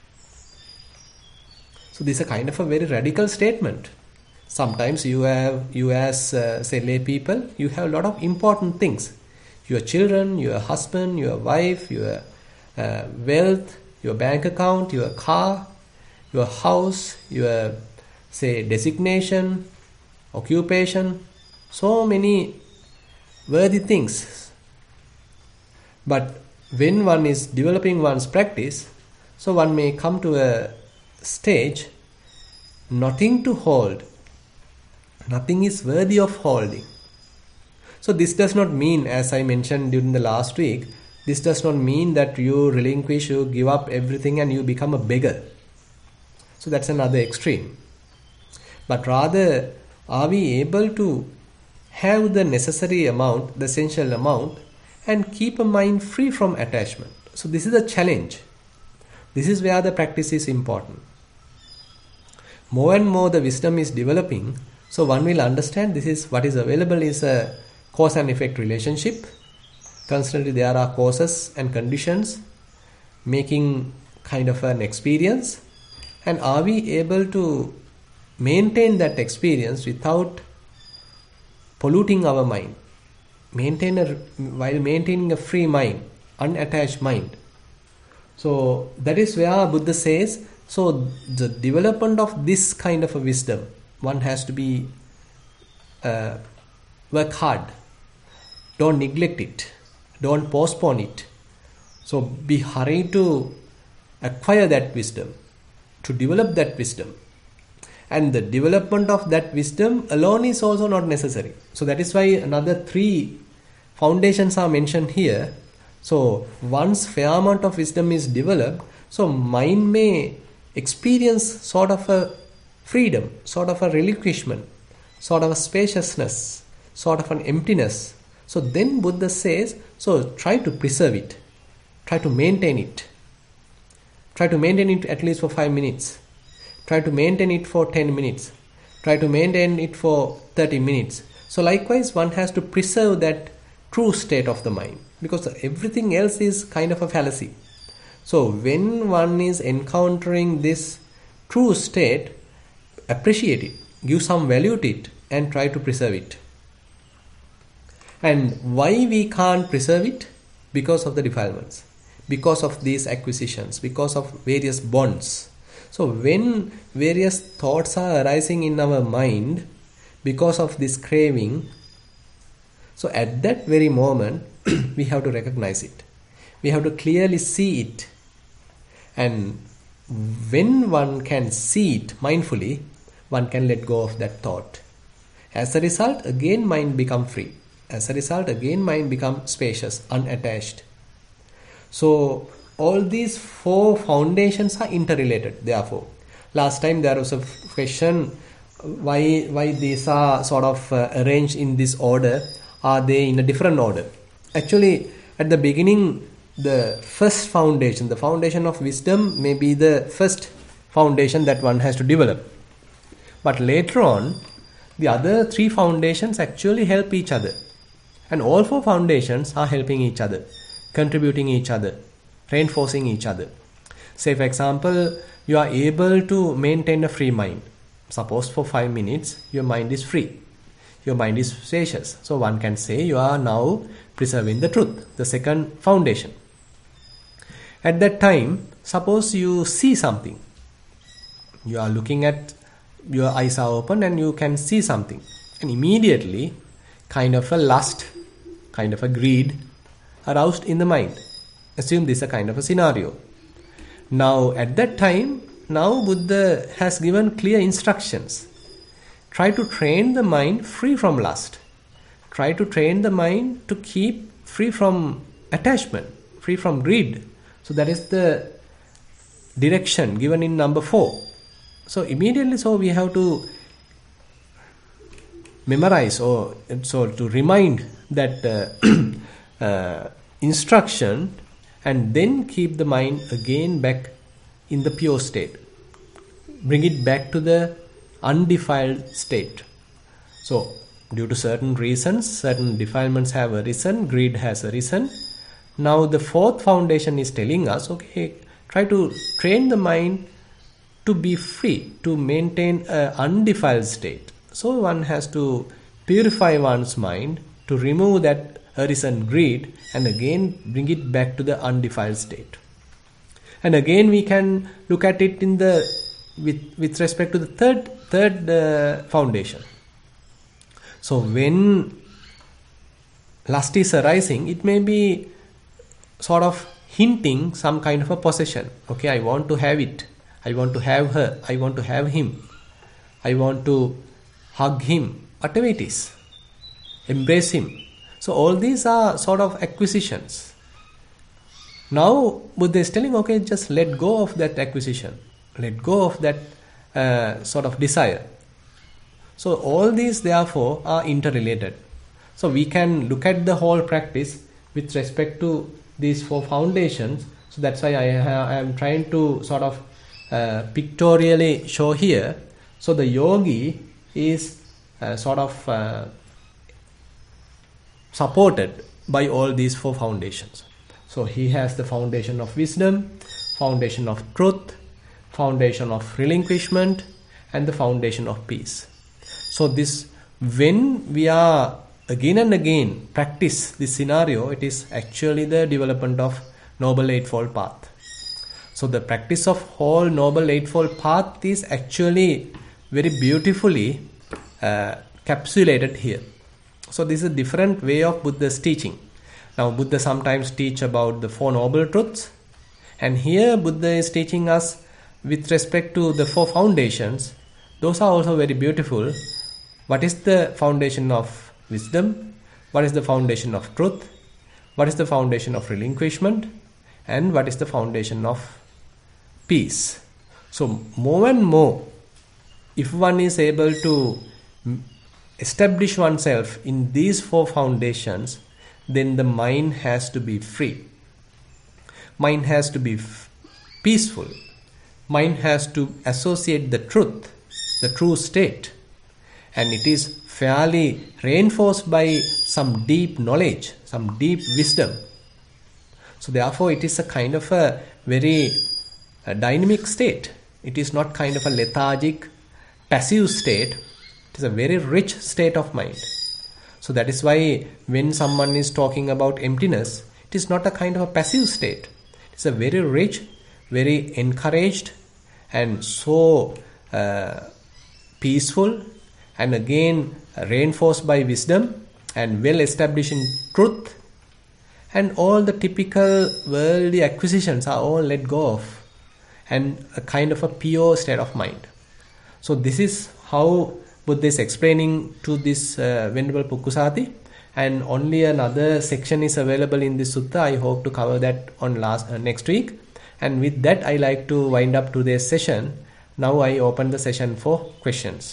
So this is a kind of a very radical statement. Sometimes you as say lay people, you have a lot of important things. Your children, your husband, your wife, your wealth, your bank account, your car, your house, your say designation, occupation, so many worthy things. But when one is developing one's practice, so one may come to a stage, nothing to hold, nothing is worthy of holding. So this does not mean, as I mentioned during the last week, this does not mean that you relinquish, you give up everything and you become a beggar. So that's another extreme. But rather, are we able to have the necessary amount, the essential amount, and keep a mind free from attachment? So this is a challenge. This is where the practice is important. More and more the wisdom is developing, so one will understand this is what is available is a cause and effect relationship. Constantly there are causes and conditions making kind of an experience, and are we able to maintain that experience without polluting our mind, while maintaining a free mind, unattached mind. So that is where Buddha says, so the development of this kind of a wisdom, one has to be work hard. Don't neglect it. Don't postpone it. So be hurried to acquire that wisdom, to develop that wisdom. And the development of that wisdom alone is also not necessary. So that is why another 3 foundations are mentioned here. So once fair amount of wisdom is developed, so mind may experience sort of a freedom, sort of a relinquishment, sort of a spaciousness, sort of an emptiness. So then Buddha says, so try to preserve it, try to maintain it. Try to maintain it at least for 5 minutes. Try to maintain it for 10 minutes. Try to maintain it for 30 minutes. So likewise, one has to preserve that true state of the mind, because everything else is kind of a fallacy. So when one is encountering this true state, appreciate it, give some value to it, and try to preserve it. And why we can't preserve it? Because of the defilements, because of these acquisitions, because of various bonds. So when various thoughts are arising in our mind because of this craving, so at that very moment we have to recognize it. We have to clearly see it. And when one can see it mindfully, one can let go of that thought. As a result, again mind becomes free. As a result, again mind becomes spacious, unattached. So all these 4 foundations are interrelated. Therefore, last time there was a question, why these are sort of arranged in this order? Are they in a different order? Actually, at the beginning, the first foundation, the foundation of wisdom, may be the first foundation that one has to develop. But later on, the other 3 foundations actually help each other. And all 4 foundations are helping each other, contributing each other, reinforcing each other. Say for example, you are able to maintain a free mind. Suppose for 5 minutes, your mind is free. Your mind is spacious. So one can say you are now preserving the truth, the second foundation. At that time, suppose you see something. You are looking at, your eyes are open and you can see something. And immediately, kind of a lust, kind of a greed aroused in the mind. Assume this is a kind of a scenario. Now at that time, now Buddha has given clear instructions. Try to train the mind free from lust. Try to train the mind to keep free from attachment, free from greed. So that is the direction given in number 4. So immediately, so we have to memorize or so to remind that instruction, and then keep the mind again back in the pure state. Bring it back to the undefiled state. So due to certain reasons, certain defilements have arisen, greed has arisen. Now the 4th foundation is telling us, okay, try to train the mind to be free, to maintain an undefiled state. So one has to purify one's mind, to remove that arisen greed, and again bring it back to the undefiled state. And again we can look at it in the with respect to the third foundation. So when lust is arising, it may be sort of hinting some kind of a possession. Okay, I want to have it. I want to have her. I want to have him. I want to hug him. Whatever it is. Embrace him. So all these are sort of acquisitions. Now Buddha is telling, okay, just let go of that acquisition. Let go of that sort of desire. So all these therefore are interrelated. So we can look at the whole practice with respect to these 4 foundations. So that's why I am trying to sort of pictorially show here. So the yogi is sort of supported by all these 4 foundations. So he has the foundation of wisdom, foundation of truth, foundation of relinquishment, and the foundation of peace. So this, when we are again and again practice this scenario, it is actually the development of Noble Eightfold Path. So the practice of whole Noble Eightfold Path is actually very beautifully capsulated here. So this is a different way of Buddha's teaching. Now Buddha sometimes teach about the 4 noble truths, and here Buddha is teaching us with respect to the 4 foundations. Those are also very beautiful. What is the foundation of wisdom? What is the foundation of truth? What is the foundation of relinquishment? And what is the foundation of peace? So more and more, if one is able to establish oneself in these 4 foundations, then the mind has to be free. Mind has to be peaceful. Mind has to associate the truth, the true state, and it is fairly reinforced by some deep knowledge, some deep wisdom. So therefore it is a kind of a very dynamic state. It is not kind of a lethargic, passive state. It is a very rich state of mind. So that is why when someone is talking about emptiness, it is not a kind of a passive state. It is a very rich, very encouraged, and so peaceful, and again reinforced by wisdom and well established in truth, and all the typical worldly acquisitions are all let go of, and a kind of a pure state of mind. So this is how Buddha is explaining to this Venerable Pukkusati, and only another section is available in this sutta. I hope to cover that on next week. And with that, I like to wind up today's session. Now I open the session for questions.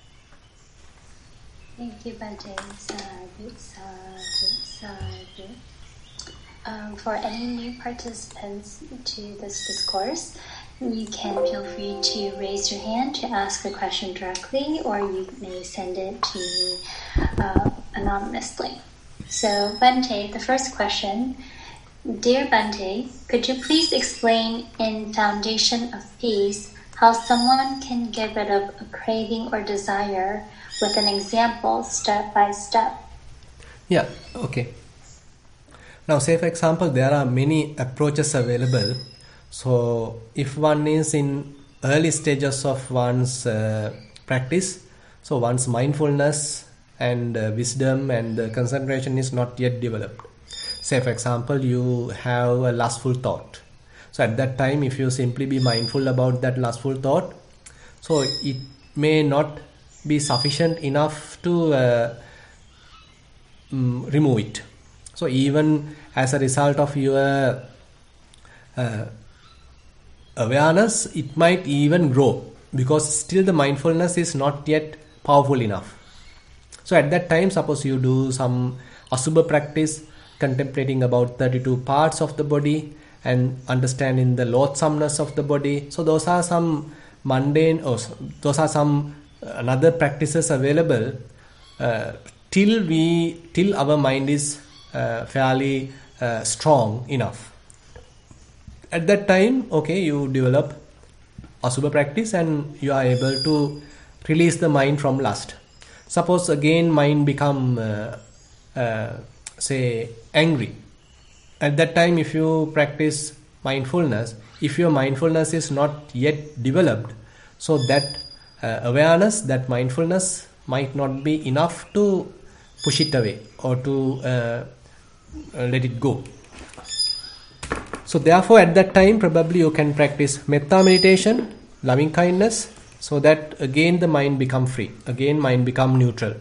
Thank you, Bhante. Sadhu, sadhu, sadhu. For any new participants to this discourse, you can feel free to raise your hand to ask a question directly, or you may send it to me anonymously. So, Bhante, the first question. Dear Bhante, could you please explain in Foundation of Peace how someone can get rid of a craving or desire with an example step by step? Yeah, okay. Now say for example, there are many approaches available. So if one is in early stages of one's practice, so one's mindfulness and wisdom and concentration is not yet developed. Say for example, you have a lustful thought. So at that time, if you simply be mindful about that lustful thought, so it may not be sufficient enough to remove it. So even as a result of your awareness, it might even grow, because still the mindfulness is not yet powerful enough. So at that time, suppose you do some Asubha practice, contemplating about 32 parts of the body and understanding the loathsomeness of the body. So those are some mundane, or those are some another practices available till our mind is fairly strong enough. At that time, okay, you develop Asubha practice and you are able to release the mind from lust. Suppose again mind become say angry. At that time, if you practice mindfulness, if your mindfulness is not yet developed, so that awareness, that mindfulness might not be enough to push it away or to let it go. So therefore at that time probably you can practice metta meditation, loving kindness, so that again the mind become free, again mind become neutral.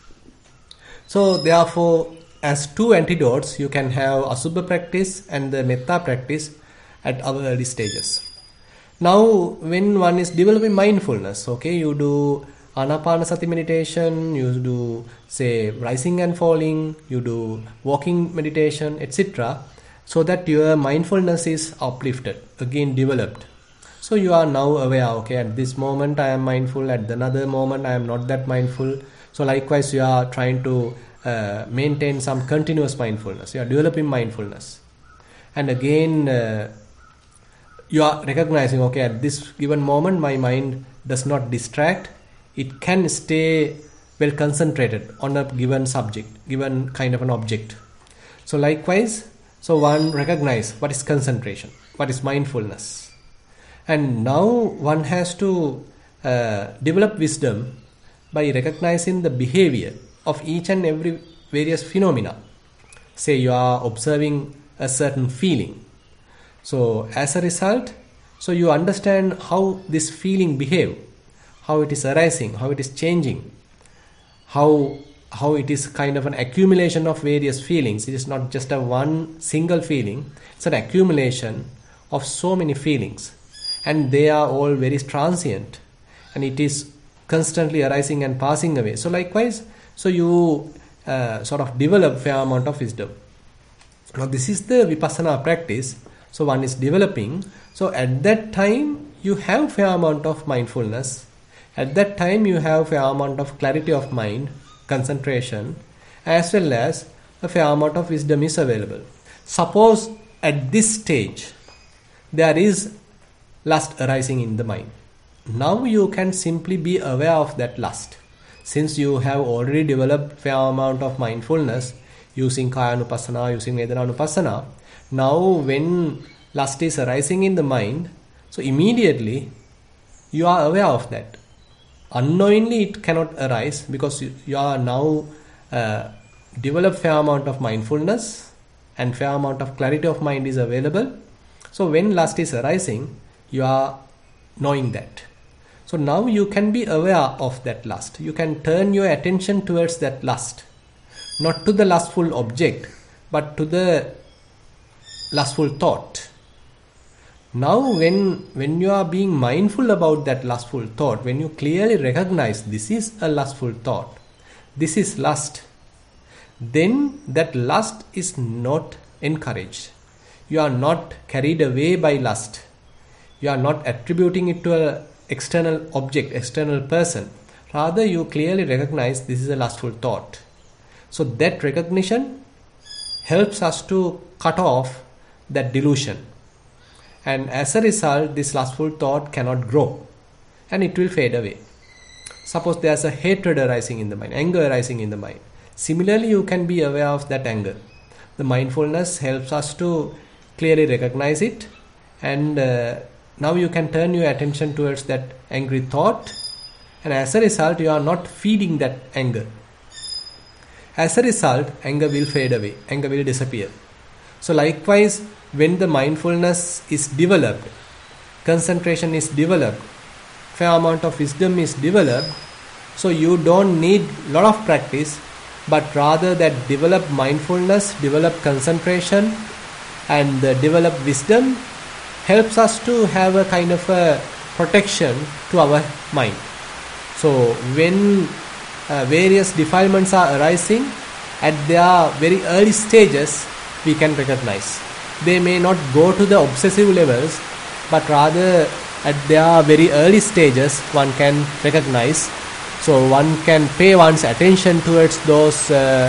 So therefore, as two antidotes, you can have Asubha practice and the metta practice at our early stages. Now when one is developing mindfulness, okay, you do Anapanasati meditation, you do say rising and falling, you do walking meditation, etc., so that your mindfulness is uplifted, again developed. So you are now aware, okay, at this moment I am mindful, at another moment I am not that mindful. So likewise you are trying to maintain some continuous mindfulness, you are developing mindfulness. And again you are recognizing, okay, at this given moment my mind does not distract, it can stay well concentrated on a given subject, given kind of an object. So likewise, so one recognize what is concentration, what is mindfulness. And now one has to develop wisdom by recognizing the behavior of each and every various phenomena. Say you are observing a certain feeling. So as a result, so you understand how this feeling behave, how it is arising, how it is changing, how it is kind of an accumulation of various feelings. It is not just a one single feeling, it's an accumulation of so many feelings, and they are all very transient, and it is constantly arising and passing away. So likewise, so you sort of develop fair amount of wisdom. Now this is the Vipassana practice. So one is developing. So at that time you have fair amount of mindfulness. At that time you have fair amount of clarity of mind, concentration, as well as a fair amount of wisdom is available. Suppose at this stage there is lust arising in the mind. Now you can simply be aware of that lust. Since you have already developed fair amount of mindfulness using Kayanupassana, using Vedananupassana, now when lust is arising in the mind, so immediately you are aware of that. Unknowingly it cannot arise because you are now developed fair amount of mindfulness and fair amount of clarity of mind is available. So when lust is arising, you are knowing that. So now you can be aware of that lust. You can turn your attention towards that lust. Not to the lustful object, but to the lustful thought. Now when you are being mindful about that lustful thought, when you clearly recognize this is a lustful thought, this is lust, then that lust is not encouraged. You are not carried away by lust. You are not attributing it to an external object, external person. Rather, you clearly recognize this is a lustful thought. So that recognition helps us to cut off that delusion. And as a result, this lustful thought cannot grow and it will fade away. Suppose there is a hatred arising in the mind, anger arising in the mind. Similarly, you can be aware of that anger. The mindfulness helps us to clearly recognize it, and now you can turn your attention towards that angry thought, and as a result you are not feeding that anger. As a result, anger will fade away, anger will disappear. So likewise, when the mindfulness is developed, concentration is developed, fair amount of wisdom is developed, so you don't need lot of practice, but rather that develop mindfulness, develop concentration and develop wisdom helps us to have a kind of a protection to our mind. So when various defilements are arising, at their very early stages we can recognize. They may not go to the obsessive levels, but rather at their very early stages one can recognize. So one can pay one's attention towards those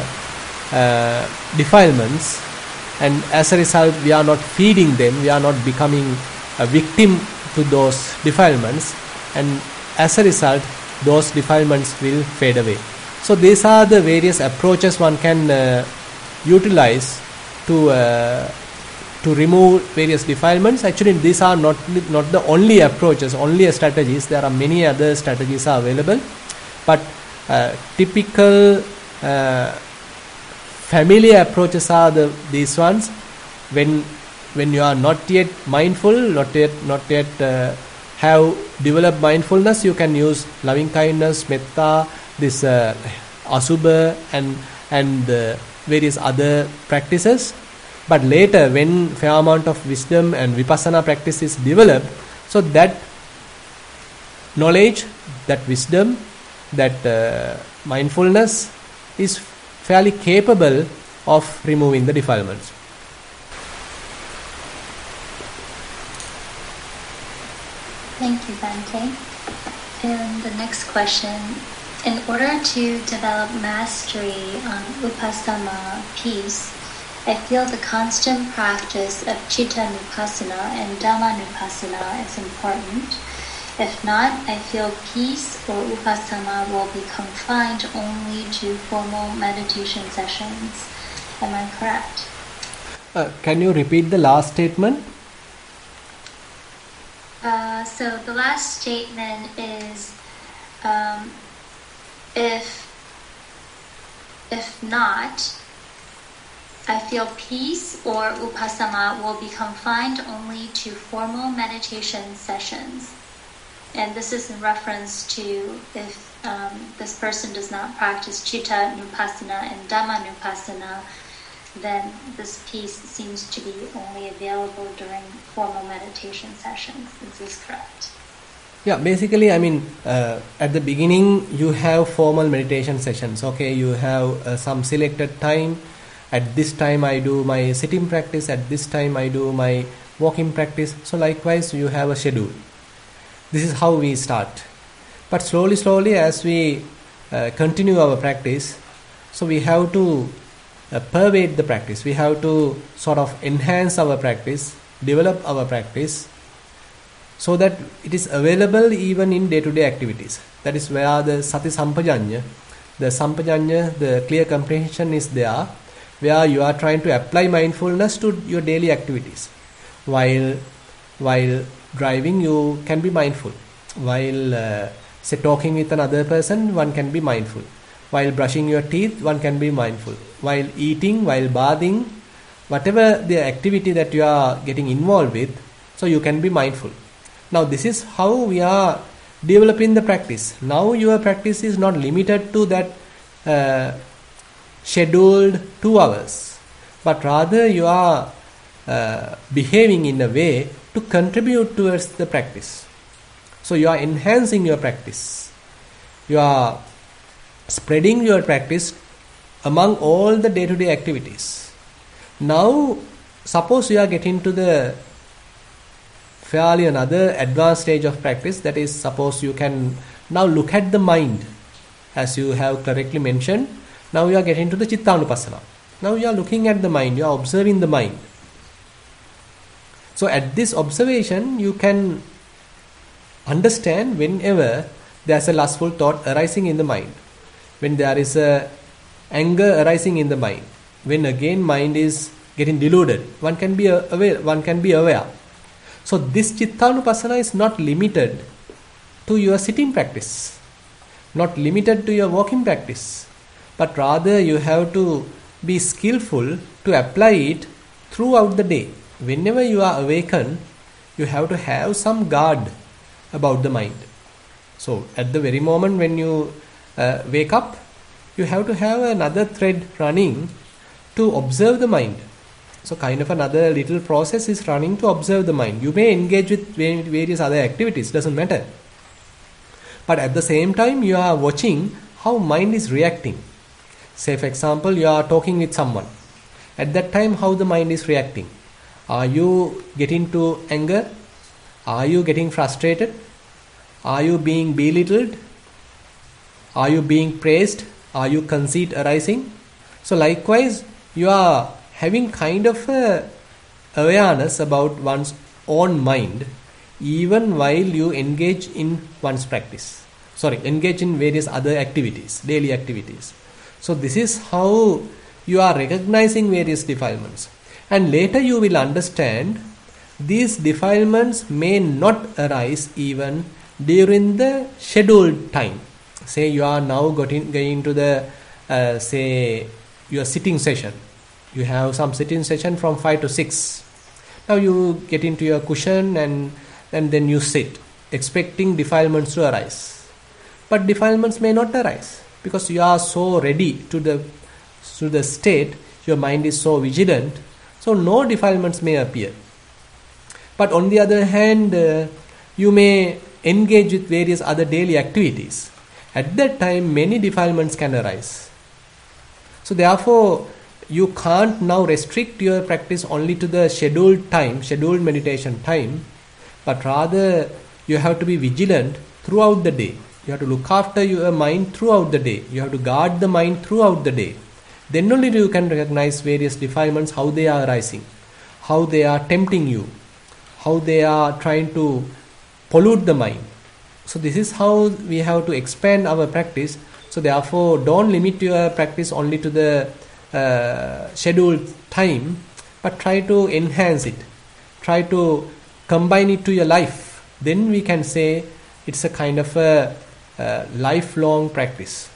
defilements, and as a result we are not feeding them, we are not becoming a victim to those defilements, and as a result those defilements will fade away. So these are the various approaches one can utilize to remove various defilements. Actually these are not the only approaches, only strategies. There are many other strategies are available, but typical familiar approaches are these ones. When you are not yet mindful, not yet have developed mindfulness, you can use loving kindness, metta, this asubha and various other practices. But later, when fair amount of wisdom and vipassana practice is developed, so that knowledge, that wisdom, that mindfulness is fairly capable of removing the defilements. Thank you, Bhante. And the next question. In order to develop mastery on Upassana peace, I feel the constant practice of Chitta-nupassana and Dhamma-nupassana is important. If not, I feel peace or Upassana will be confined only to formal meditation sessions. Am I correct? Can you repeat the last statement? So the last statement is if not, I feel peace or Upassana will be confined only to formal meditation sessions. And this is in reference to if this person does not practice Chitta-nupassana and Dhamma-nupassana, then this peace seems to be only available during formal meditation sessions. Is this correct? Yeah, basically, I mean, at the beginning you have formal meditation sessions. Okay, you have some selected time. At this time I do my sitting practice. At this time I do my walking practice. So likewise you have a schedule. This is how we start. But slowly as we continue our practice, so we have to pervade the practice. We have to sort of enhance our practice, develop our practice, so that it is available even in day-to-day activities. That is where the sati sampajanya, the clear comprehension is there, where you are trying to apply mindfulness to your daily activities. While driving, you can be mindful. While say talking with another person, one can be mindful. While brushing your teeth, one can be mindful. While eating, while bathing, whatever the activity that you are getting involved with, so you can be mindful. Now this is how we are developing the practice. Now your practice is not limited to that scheduled 2 hours, but rather you are behaving in a way to contribute towards the practice. So you are enhancing your practice. You are spreading your practice among all the day-to-day activities. Now, suppose you are getting to the fairly another advanced stage of practice, that is, suppose you can now look at the mind, as you have correctly mentioned. Now you are getting to the Chittanupassana. Now you are looking at the mind, you are observing the mind. So at this observation, you can understand whenever there is a lustful thought arising in the mind, when there is a anger arising in the mind, when again mind is getting deluded, one can be aware. So this Chittanupassana is not limited to your sitting practice, not limited to your walking practice, but rather you have to be skillful to apply it throughout the day. Whenever you are awakened, you have to have some guard about the mind. So at the very moment when you wake up, you have to have another thread running to observe the mind. So kind of another little process is running to observe the mind. You may engage with various other activities, doesn't matter. But at the same time, you are watching how mind is reacting. Say for example, you are talking with someone. At that time, how the mind is reacting. Are you getting to anger? Are you getting frustrated? Are you being belittled? Are you being praised? Are you conceit arising? So likewise, you are having kind of a awareness about one's own mind, even while you engage in one's practice. Engage in various other activities, daily activities. So this is how you are recognizing various defilements. And later you will understand these defilements may not arise even during the scheduled time. Say you are now going to the your sitting session. You have some sitting session from 5 to 6. Now you get into your cushion and then you sit, expecting defilements to arise. But defilements may not arise because you are so ready to the state, your mind is so vigilant, so no defilements may appear. But on the other hand, you may engage with various other daily activities. At that time, many defilements can arise. So therefore, you can't now restrict your practice only to the scheduled meditation time, but rather you have to be vigilant throughout the day. You have to look after your mind throughout the day. You have to guard the mind throughout the day. Then only you can recognize various defilements, how they are arising, how they are tempting you, how they are trying to pollute the mind. So this is how we have to expand our practice. So therefore, don't limit your practice only to the scheduled time, but try to enhance it. Try to combine it to your life. Then we can say it's a kind of a lifelong practice.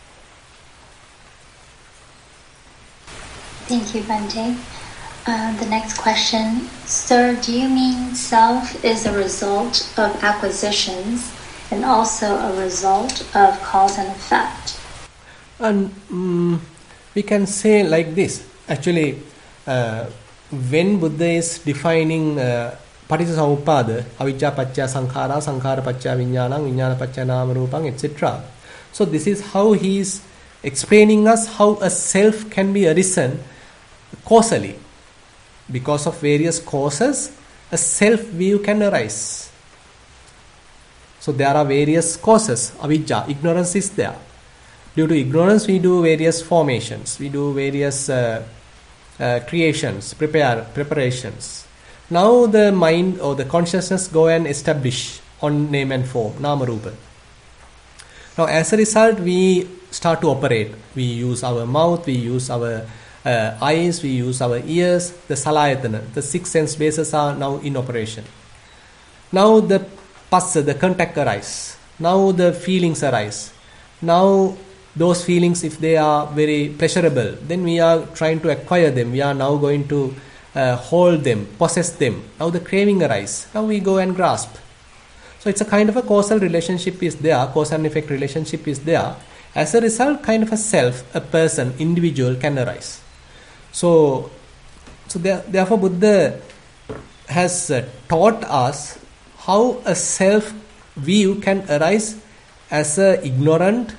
Thank you, Bhante. The next question. Sir, do you mean self is a result of acquisitions and also a result of cause and effect? And we can say like this. Actually, when Buddha is defining Paticcasamuppada, avijja paccaya sankhara, sankhara paccaya vijnanam, vijnana paccaya nama rupam, etc. So this is how he is explaining us how a self can be arisen causally. Because of various causes, a self-view can arise. So there are various causes. Avijja, ignorance is there. Due to ignorance, we do various formations. We do various creations, preparations. Now the mind or the consciousness go and establish on name and form, nama rupa. Now as a result, we start to operate. We use our mouth, we use our eyes, we use our ears. The salayatana, the 6 sense bases are now in operation. Now the passa, the contact arise. Now the feelings arise. Now those feelings, if they are very pleasurable, then we are trying to acquire them. We are now going to hold them, possess them. Now the craving arise. Now we go and grasp. So it's a kind of a causal relationship is there, cause and effect relationship is there. As a result, kind of a self, a person, individual can arise. So therefore Buddha has taught us how a self view can arise as a ignorant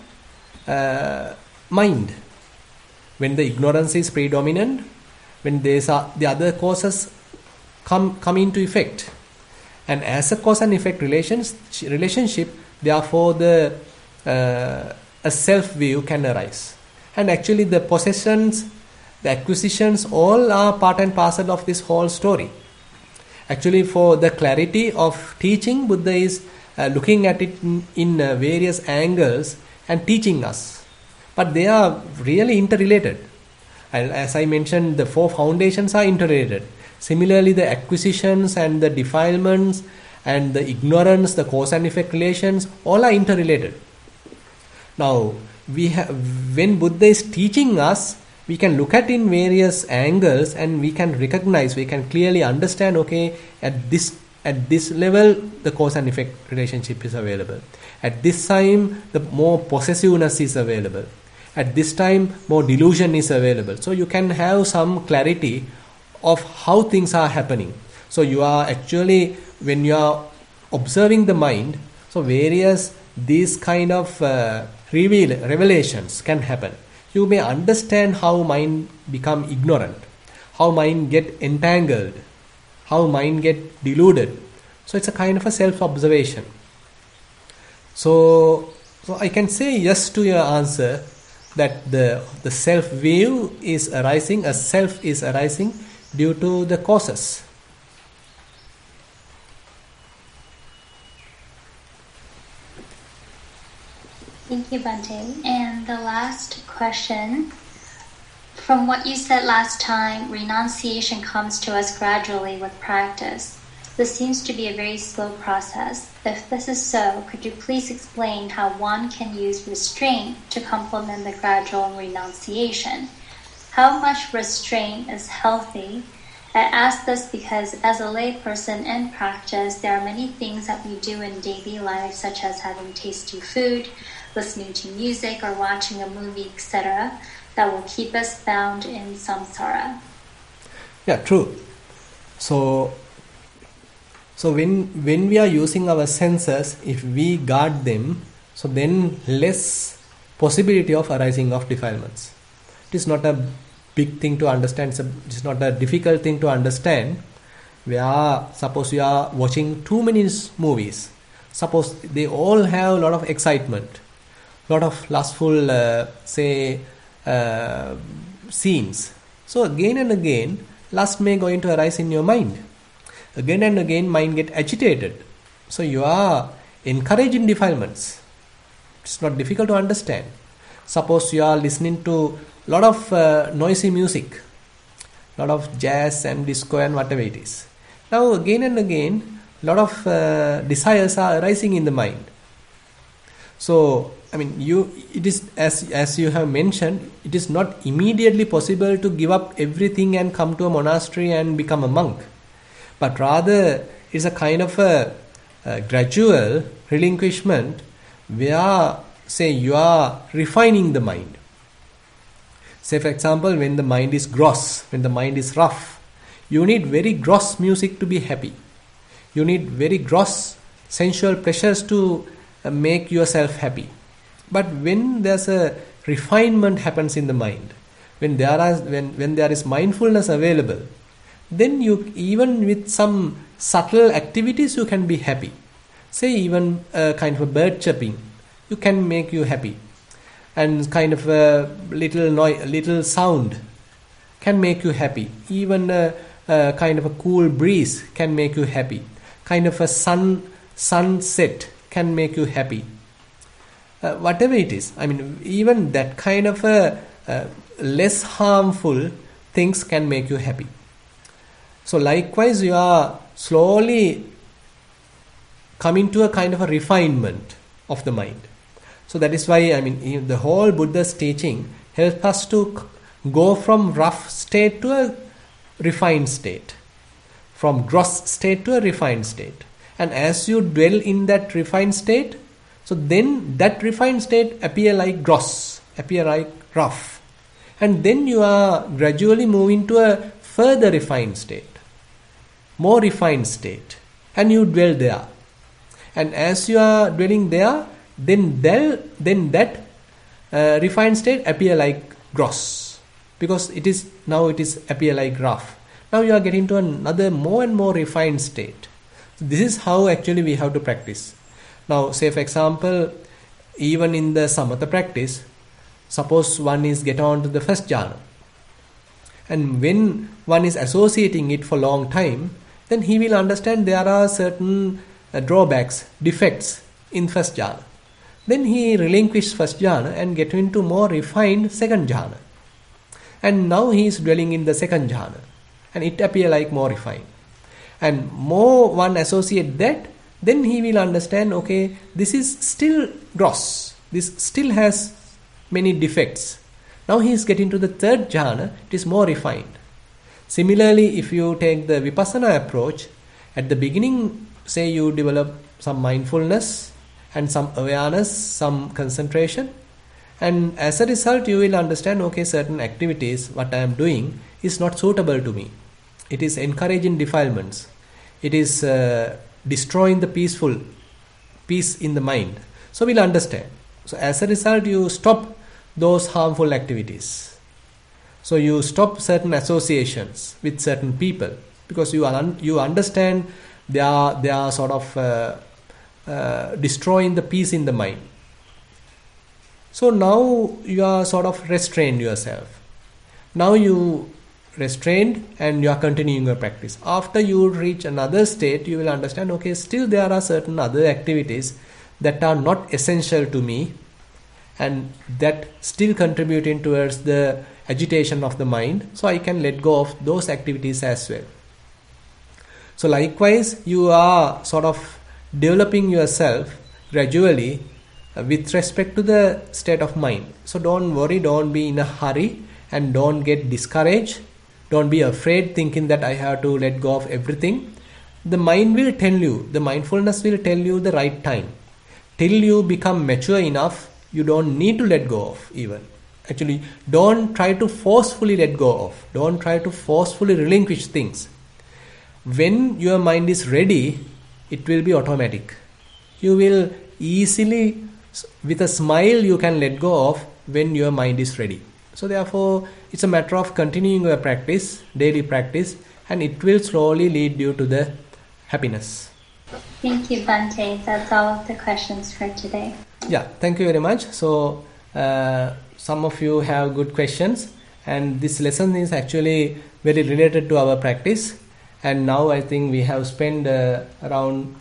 mind. When the ignorance is predominant, when the other causes come into effect, and as a cause and effect relationship, therefore a self view can arise. And actually the possessions, the acquisitions, all are part and parcel of this whole story. Actually, for the clarity of teaching, Buddha is looking at it in various angles and teaching us. But they are really interrelated. And as I mentioned, the 4 foundations are interrelated. Similarly, the acquisitions and the defilements and the ignorance, the cause and effect relations, all are interrelated. Now, when Buddha is teaching us, we can look at in various angles and we can recognize, we can clearly understand, okay, at this level, the cause and effect relationship is available. At this time, the more possessiveness is available. At this time, more delusion is available. So you can have some clarity of how things are happening. So you are actually, when you are observing the mind, so various these kind of revelations can happen. You may understand how mind become ignorant, how mind get entangled, how mind get deluded. So it's a kind of a self-observation. So I can say yes to your answer that the self-view is arising, a self is arising due to the causes. Thank you, Bhante. And the last question, from what you said last time, renunciation comes to us gradually with practice. This seems to be a very slow process. If this is so, could you please explain how one can use restraint to complement the gradual renunciation? How much restraint is healthy? I ask this because as a layperson in practice, there are many things that we do in daily life, such as having tasty food, listening to music, or watching a movie, etc., that will keep us bound in samsara. Yeah, true. So when we are using our senses, if we guard them, so then less possibility of arising of defilements. It is not a big thing to understand. It is not a difficult thing to understand. Suppose you are watching too many movies. Suppose they all have a lot of excitement, lot of lustful, scenes. So again and again, lust may going to arise in your mind. Again and again, mind get agitated. So you are encouraging defilements. It's not difficult to understand. Suppose you are listening to a lot of noisy music, a lot of jazz and disco and whatever it is. Now again and again, a lot of desires are arising in the mind. So I mean, it is as you have mentioned, it is not immediately possible to give up everything and come to a monastery and become a monk. But rather, it's a kind of a gradual relinquishment where, say, you are refining the mind. Say, for example, when the mind is gross, when the mind is rough, you need very gross music to be happy. You need very gross sensual pleasures to make yourself happy. But when there's a refinement happens in the mind, when there is mindfulness available, then you, even with some subtle activities you can be happy. Say even a kind of a bird chirping, you can make you happy. And kind of a little sound can make you happy. Even a kind of a cool breeze can make you happy. Kind of a sunset can make you happy. Whatever it is, I mean, even that kind of a less harmful things can make you happy. So likewise, you are slowly coming to a kind of a refinement of the mind. So that is why, I mean, the whole Buddha's teaching helps us to go from rough state to a refined state, from gross state to a refined state. And as you dwell in that refined state, so then that refined state appear like gross, appear like rough. And then you are gradually moving to a further refined state, more refined state, and you dwell there. And as you are dwelling there, then that refined state appear like gross, because it is appear like rough. Now you are getting to another more and more refined state. So this is how actually we have to practice. Now, say for example, even in the samatha practice, suppose one is get on to the first jhana, and when one is associating it for a long time, then he will understand there are certain drawbacks, defects in first jhana. Then he relinquishes first jhana and get into more refined second jhana. And now he is dwelling in the second jhana, and it appear like more refined. And more one associate that, then he will understand, okay, this is still gross. This still has many defects. Now he is getting to the third jhana, it is more refined. Similarly, if you take the vipassana approach, at the beginning, say you develop some mindfulness and some awareness, some concentration, and as a result you will understand, okay, certain activities, what I am doing is not suitable to me. It is encouraging defilements. It is destroying the peace in the mind. So we'll understand. So as a result, you stop those harmful activities. So you stop certain associations with certain people, because you understand they are sort of destroying the peace in the mind. So now you are sort of restrained yourself. Now you restrained and you are continuing your practice. After you reach another state, you will understand, okay, still there are certain other activities that are not essential to me and that still contributing towards the agitation of the mind, so I can let go of those activities as well. So likewise, you are sort of developing yourself gradually with respect to the state of mind. So don't worry, don't be in a hurry, and don't get discouraged. Don't be afraid thinking that I have to let go of everything. The mind will tell you, the mindfulness will tell you the right time. Till you become mature enough, you don't need to let go of even. Actually, don't try to forcefully let go of. Don't try to forcefully relinquish things. When your mind is ready, it will be automatic. You will easily, with a smile, you can let go of when your mind is ready. So therefore, it's a matter of continuing your practice, daily practice, and it will slowly lead you to the happiness. Thank you, Bhante. That's all of the questions for today. Yeah, thank you very much. So some of you have good questions, and this lesson is actually very related to our practice. And now I think we have spent around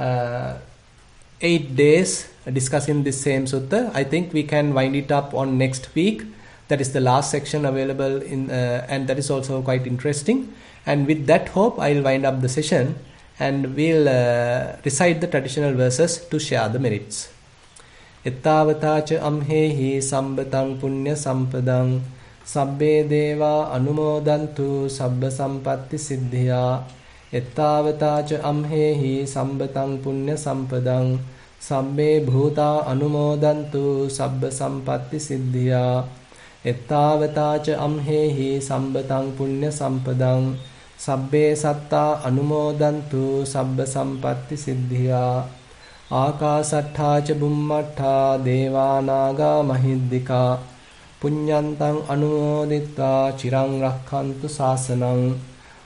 8 days discussing this same sutta. I think we can wind it up on next week. That is the last section available in, and that is also quite interesting. And with that hope, I'll wind up the session, and we'll recite the traditional verses to share the merits. Ettavatacha amhehi sambatang punya sampadang sabbe deva anumodantu sabba sampatti siddhya. Ettavatacha amhehi sambatang punya sampadang sabbe bhuta anumodantu sabba sampatti siddhya. Ettavatacha amhehi sambatang punya sampadang sabbe satta anumodantu sabba sampatti siddhya. Akasatthacha bummattha devanaga mahiddika punyantang anumoditta chirang rakhantu sasanang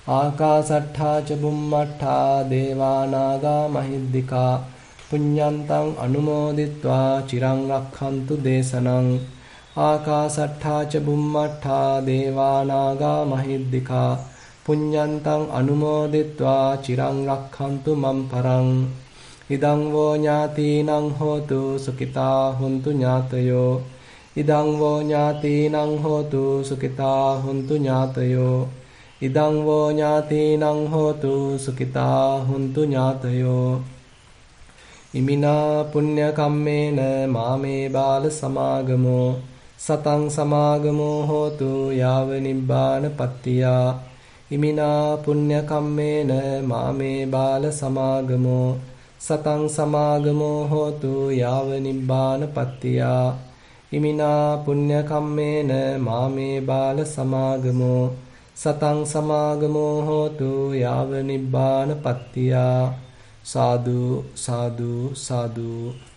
ආකාසට්ඨා ච බුම්මට්ඨා දේවානාගා මහිද්దికා පුඤ්ඤන්තං අනුමෝදිත්වා චිරං රක්ඛන්තු දේශනං ආකාසට්ඨා ච බුම්මට්ඨා දේවානාගා මහිද්దికා පුඤ්ඤන්තං අනුමෝදිත්වා චිරං රක්ඛන්තු මම් පරං ඉදං වෝ ඥාතිනං හෝතු සුඛිතා හුන්තු ඥාතයෝ ඉදං වෝ ඥාතිනං හෝතු සුඛිතා හුන්තු ඥාතයෝ ඉදං වෝ ඥාතිනං හෝතු සුඛිතා හුන්තු ඥාතයෝ ඉමිනා පුඤ්ඤ කම්මේන මාමේ බාල සමාගමෝ සතං සමාගමෝ හෝතු යාව නිබ්බාන පත්තියා ඉමිනා පුඤ්ඤ කම්මේන මාමේ බාල සමාගමෝ සතං සමාගමෝ හෝතු යාව නිබ්බාන පත්තියා ඉමිනා පුඤ්ඤ කම්මේන මාමේ බාල සමාගමෝ සතං සමාගමෝ හෝතු යාව නිබ්බාන පත්තියා සාදු සාදු සාදු